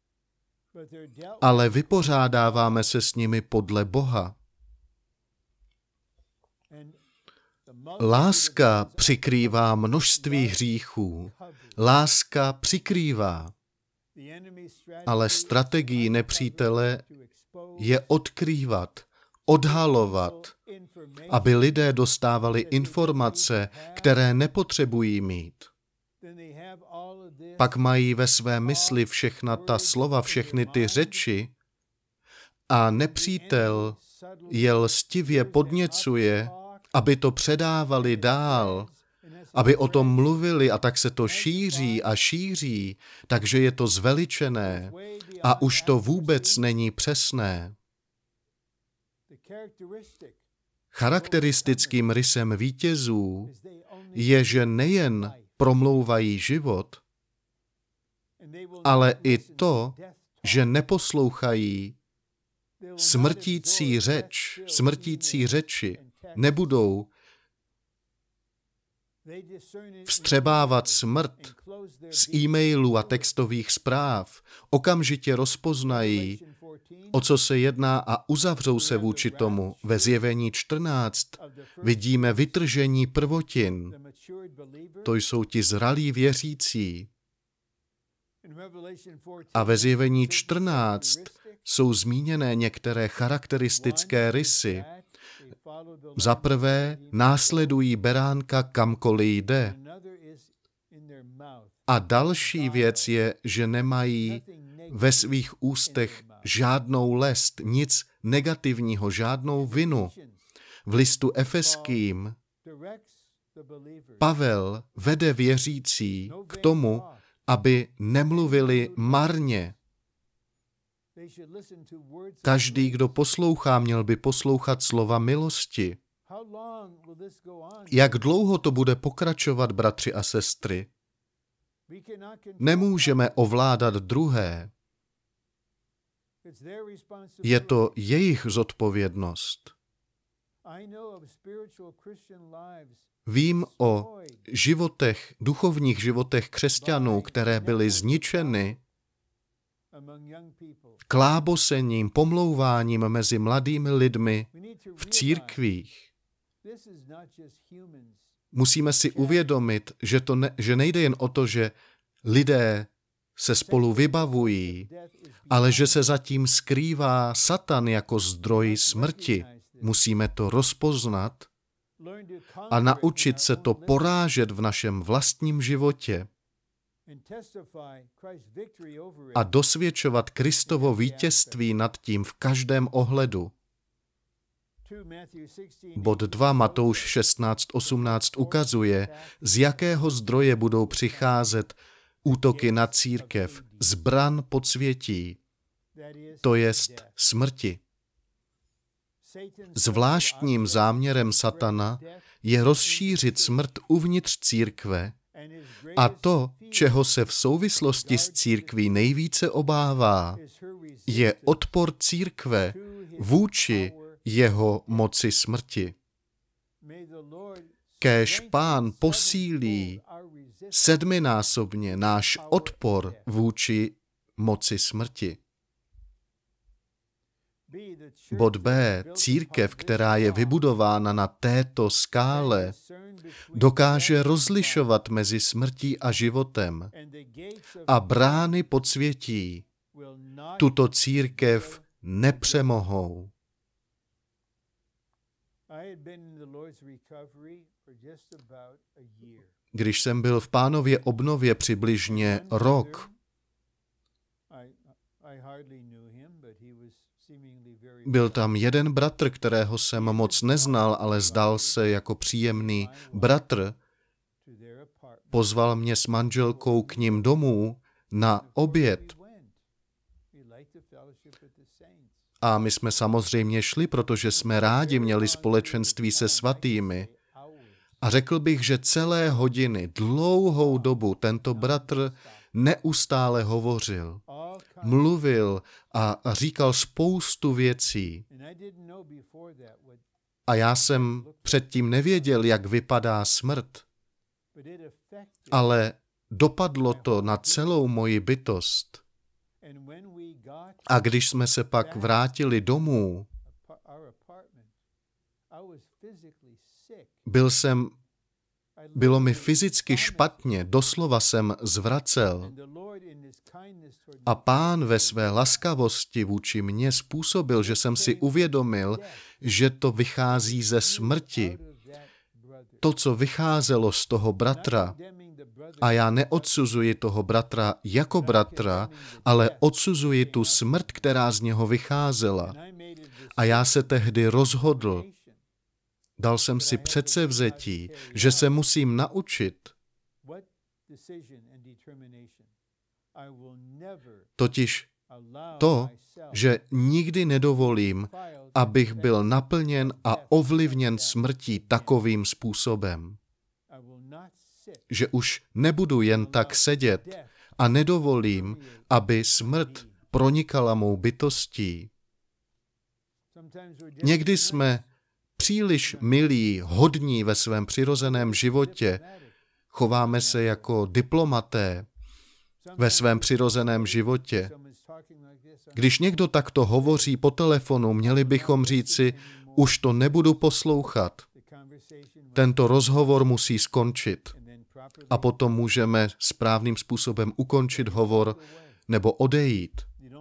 ale vypořádáváme se s nimi podle Boha. Láska přikrývá množství hříchů. Láska přikrývá. Ale strategií nepřítele je odkrývat, odhalovat, aby lidé dostávali informace, které nepotřebují mít. Pak mají ve své mysli všechna ta slova, všechny ty řeči a nepřítel je lstivě podněcuje, aby to předávali dál aby o tom mluvili a tak se to šíří a šíří, takže je to zveličené a už to vůbec není přesné. Charakteristickým rysem vítězů je, že nejen promlouvají život, ale i to, že neposlouchají smrtící řeč, smrtící řeči, nebudou vstřebávat smrt z e-mailů a textových zpráv, okamžitě rozpoznají, o co se jedná a uzavřou se vůči tomu. Ve Zjevení čtrnáct vidíme vytržení prvotin. To jsou ti zralí věřící. A ve Zjevení čtrnáct jsou zmíněné některé charakteristické rysy. Za prvé, následují beránka kamkoliv jde. A další věc je, že nemají ve svých ústech žádnou lest, nic negativního, žádnou vinu. V listu Efeským Pavel vede věřící k tomu, aby nemluvili marně. Každý, kdo poslouchá, měl by poslouchat slova milosti. Jak dlouho to bude pokračovat, bratři a sestry? Nemůžeme ovládat druhé. Je to jejich zodpovědnost. Vím o životech, duchovních životech křesťanů, které byly zničeny klábosením, pomlouváním mezi mladými lidmi v církvích. Musíme si uvědomit, že, to ne, že nejde jen o to, že lidé se spolu vybavují, ale že se zatím skrývá Satan jako zdroj smrti. Musíme to rozpoznat a naučit se to porážet v našem vlastním životě a dosvědčovat Kristovo vítězství nad tím v každém ohledu. Bod dva Matouš šestnáct osmnáct ukazuje, z jakého zdroje budou přicházet útoky na církev, zbran podsvětí, to jest smrti. Zvláštním záměrem Satana je rozšířit smrt uvnitř církve a to, čeho se v souvislosti s církví nejvíce obává, je odpor církve vůči jeho moci smrti. Kéž Pán posílí sedminásobně náš odpor vůči moci smrti. Bod B. Církev, která je vybudována na této skále, dokáže rozlišovat mezi smrtí a životem a brány podsvětí tuto církev nepřemohou. Když jsem byl v Pánově obnově přibližně rok, byl tam jeden bratr, kterého jsem moc neznal, ale zdal se jako příjemný bratr. Pozval mě s manželkou k nim domů na oběd. A my jsme samozřejmě šli, protože jsme rádi měli společenství se svatými. A řekl bych, že celé hodiny, dlouhou dobu tento bratr neustále hovořil, mluvil a říkal spoustu věcí. A já jsem předtím nevěděl, jak vypadá smrt. Ale dopadlo to na celou moji bytost. A když jsme se pak vrátili domů, byl jsem, bylo mi fyzicky špatně, doslova jsem zvracel. A Pán ve své laskavosti vůči mně způsobil, že jsem si uvědomil, že to vychází ze smrti. To, co vycházelo z toho bratra, a já neodsuzuji toho bratra jako bratra, ale odsuzuji tu smrt, která z něho vycházela. A já se tehdy rozhodl, Dal jsem si předsevzetí, že se musím naučit, totiž to, že nikdy nedovolím, abych byl naplněn a ovlivněn smrtí takovým způsobem, že už nebudu jen tak sedět a nedovolím, aby smrt pronikala mou bytostí. Někdy jsme příliš milí, hodní ve svém přirozeném životě, chováme se jako diplomaté ve svém přirozeném životě. Když někdo takto hovoří po telefonu, měli bychom říci, už to nebudu poslouchat. Tento rozhovor musí skončit. A potom můžeme správným způsobem ukončit hovor nebo odejít.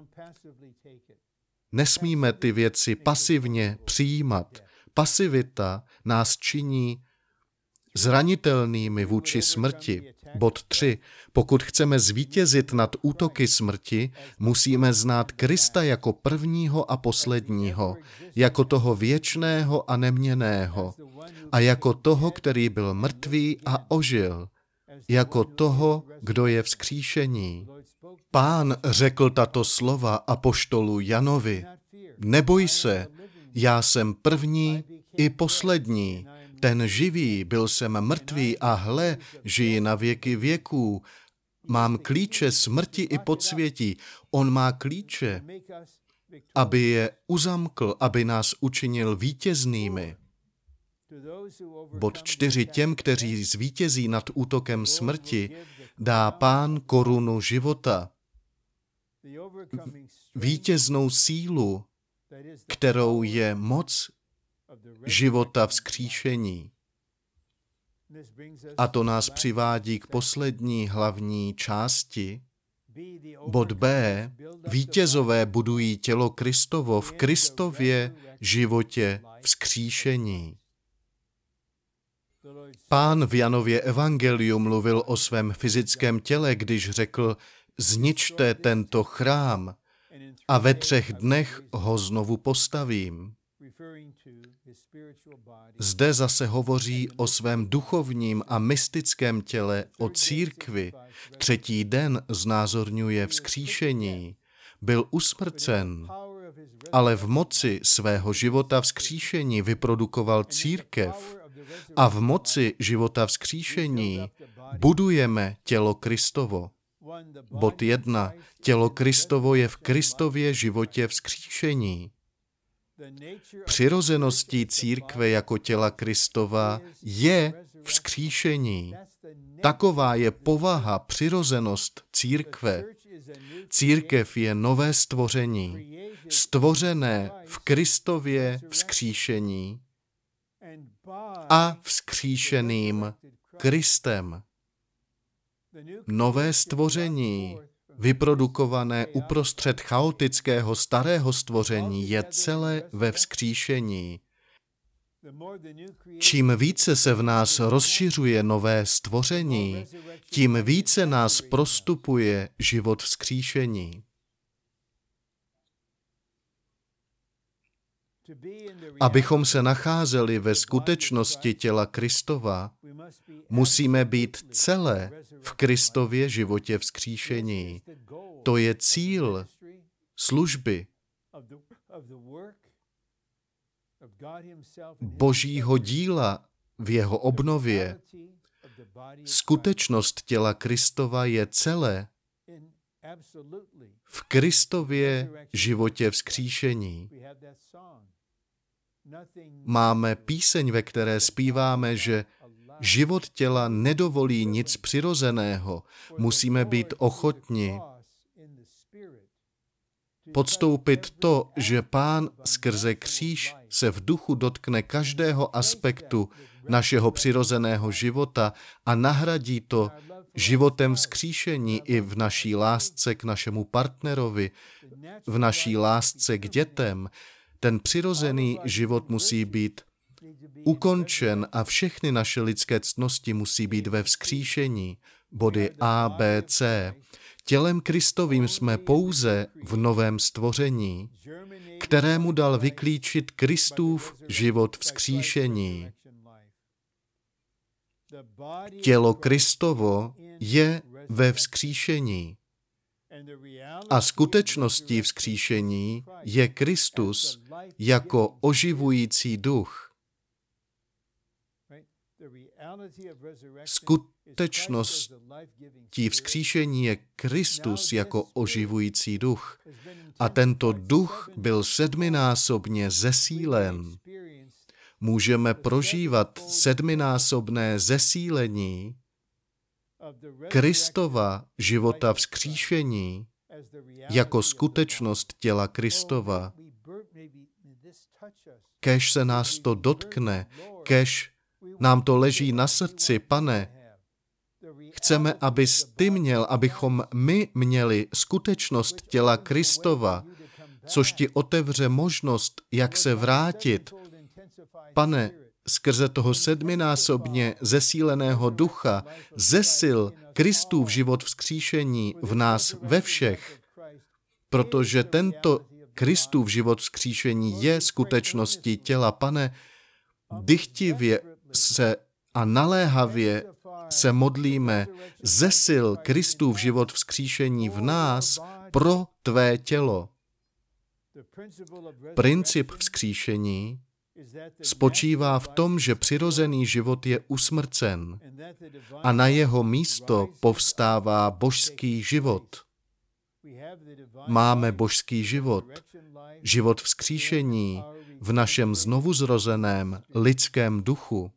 Nesmíme ty věci pasivně přijímat. Pasivita nás činí zranitelnými vůči smrti. Bod tři. Pokud chceme zvítězit nad útoky smrti, musíme znát Krista jako prvního a posledního, jako toho věčného a neměnného, a jako toho, který byl mrtvý a ožil, jako toho, kdo je vzkříšení. Pán řekl tato slova apoštolu Janovi. Neboj se, já jsem první i poslední. Ten živý, byl jsem mrtvý a hle, žiji na věky věků. Mám klíče smrti i podsvětí. On má klíče, aby je uzamkl, aby nás učinil vítěznými. Bod čtyři. Těm, kteří zvítězí nad útokem smrti, dá Pán korunu života. Vítěznou sílu, kterou je moc života vzkříšení. A to nás přivádí k poslední hlavní části. Bod B. Vítězové budují tělo Kristovo v Kristově životě vzkříšení. Pán v Janově evangeliu mluvil o svém fyzickém těle, když řekl, zničte tento chrám a ve třech dnech ho znovu postavím. Zde zase hovoří o svém duchovním a mystickém těle, o církvi. Třetí den znázorňuje vzkříšení. Byl usmrcen, ale v moci svého života vzkříšení vyprodukoval církev. A v moci života vzkříšení budujeme tělo Kristovo. Bod jedna. Tělo Kristovo je v Kristově životě vzkříšení. Přirozeností církve jako těla Kristova je vzkříšení. Taková je povaha, přirozenost církve. Církev je nové stvoření, stvořené v Kristově vzkříšení a vzkříšeným Kristem. Nové stvoření, vyprodukované uprostřed chaotického starého stvoření, je celé ve vzkříšení. Čím více se v nás rozšiřuje nové stvoření, tím více nás prostupuje život vzkříšení. Abychom se nacházeli ve skutečnosti těla Kristova, musíme být celé v Kristově životě vzkříšení. To je cíl služby Božího díla v jeho obnově. Skutečnost těla Kristova je celé v Kristově životě vzkříšení. Máme píseň, ve které zpíváme, že život těla nedovolí nic přirozeného. Musíme být ochotni podstoupit to, že Pán skrze kříž se v duchu dotkne každého aspektu našeho přirozeného života a nahradí to životem vzkříšení i v naší lásce k našemu partnerovi, v naší lásce k dětem. Ten přirozený život musí být ukončen a všechny naše lidské ctnosti musí být ve vzkříšení. Body A, B, C. Tělem Kristovým jsme pouze v novém stvoření, kterému dal vyklíčit Kristův život vzkříšení. Tělo Kristovo je ve vzkříšení. A skutečností vzkříšení je Kristus jako oživující duch. Skutečností vzkříšení je Kristus jako oživující duch. A tento duch byl sedminásobně zesílen. Můžeme prožívat sedminásobné zesílení Kristova života vzkříšení jako skutečnost těla Kristova. Kéž se nás to dotkne, kéž nám to leží na srdci, Pane. Chceme, abys ty měl, abychom my měli skutečnost těla Kristova, což ti otevře možnost, jak se vrátit. Pane, skrze toho sedminásobně zesíleného ducha, zesil Kristův život vzkříšení v nás ve všech, protože tento Kristův život vzkříšení je skutečností těla. Pane, dychtivě se a naléhavě se modlíme, zesil Kristův život vzkříšení v nás pro tvé tělo. Princip vzkříšení spočívá v tom, že přirozený život je usmrcen a na jeho místo povstává božský život. Máme božský život, život vzkříšení v našem znovuzrozeném lidském duchu.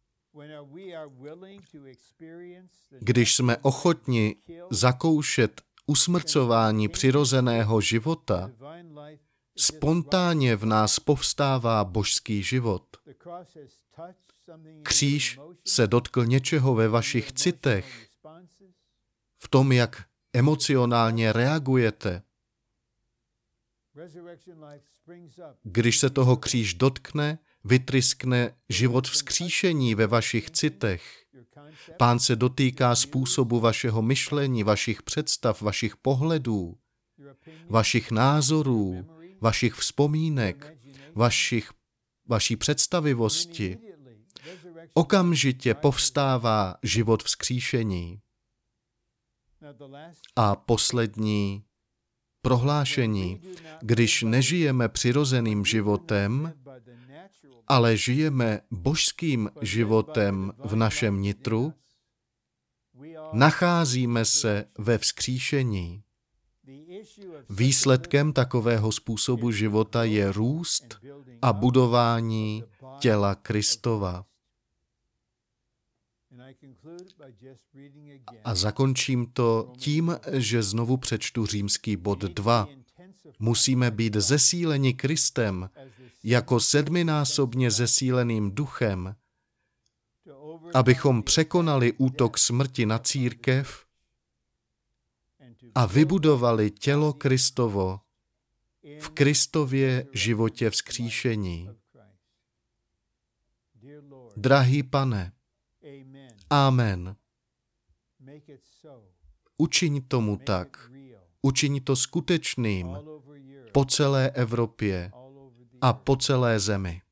Když jsme ochotni zakoušet usmrcování přirozeného života, spontánně v nás povstává božský život. Kříž se dotkl něčeho ve vašich citech, v tom, jak emocionálně reagujete. Když se toho kříž dotkne, vytryskne život vzkříšení ve vašich citech. Pán se dotýká způsobu vašeho myšlení, vašich představ, vašich pohledů, vašich názorů, vašich vzpomínek, vašich, vaší představivosti. Okamžitě povstává život vzkříšení. A poslední prohlášení, když nežijeme přirozeným životem, ale žijeme božským životem v našem nitru, nacházíme se ve vzkříšení. Výsledkem takového způsobu života je růst a budování těla Kristova. A zakončím to tím, že znovu přečtu římský bod dva. Musíme být zesíleni Kristem jako sedminásobně zesíleným duchem, abychom překonali útok smrti na církev a vybudovali tělo Kristovo v Kristově životě vzkříšení. Drahý Pane, amen. Učiň tomu tak. Učiň to skutečným po celé Evropě a po celé zemi.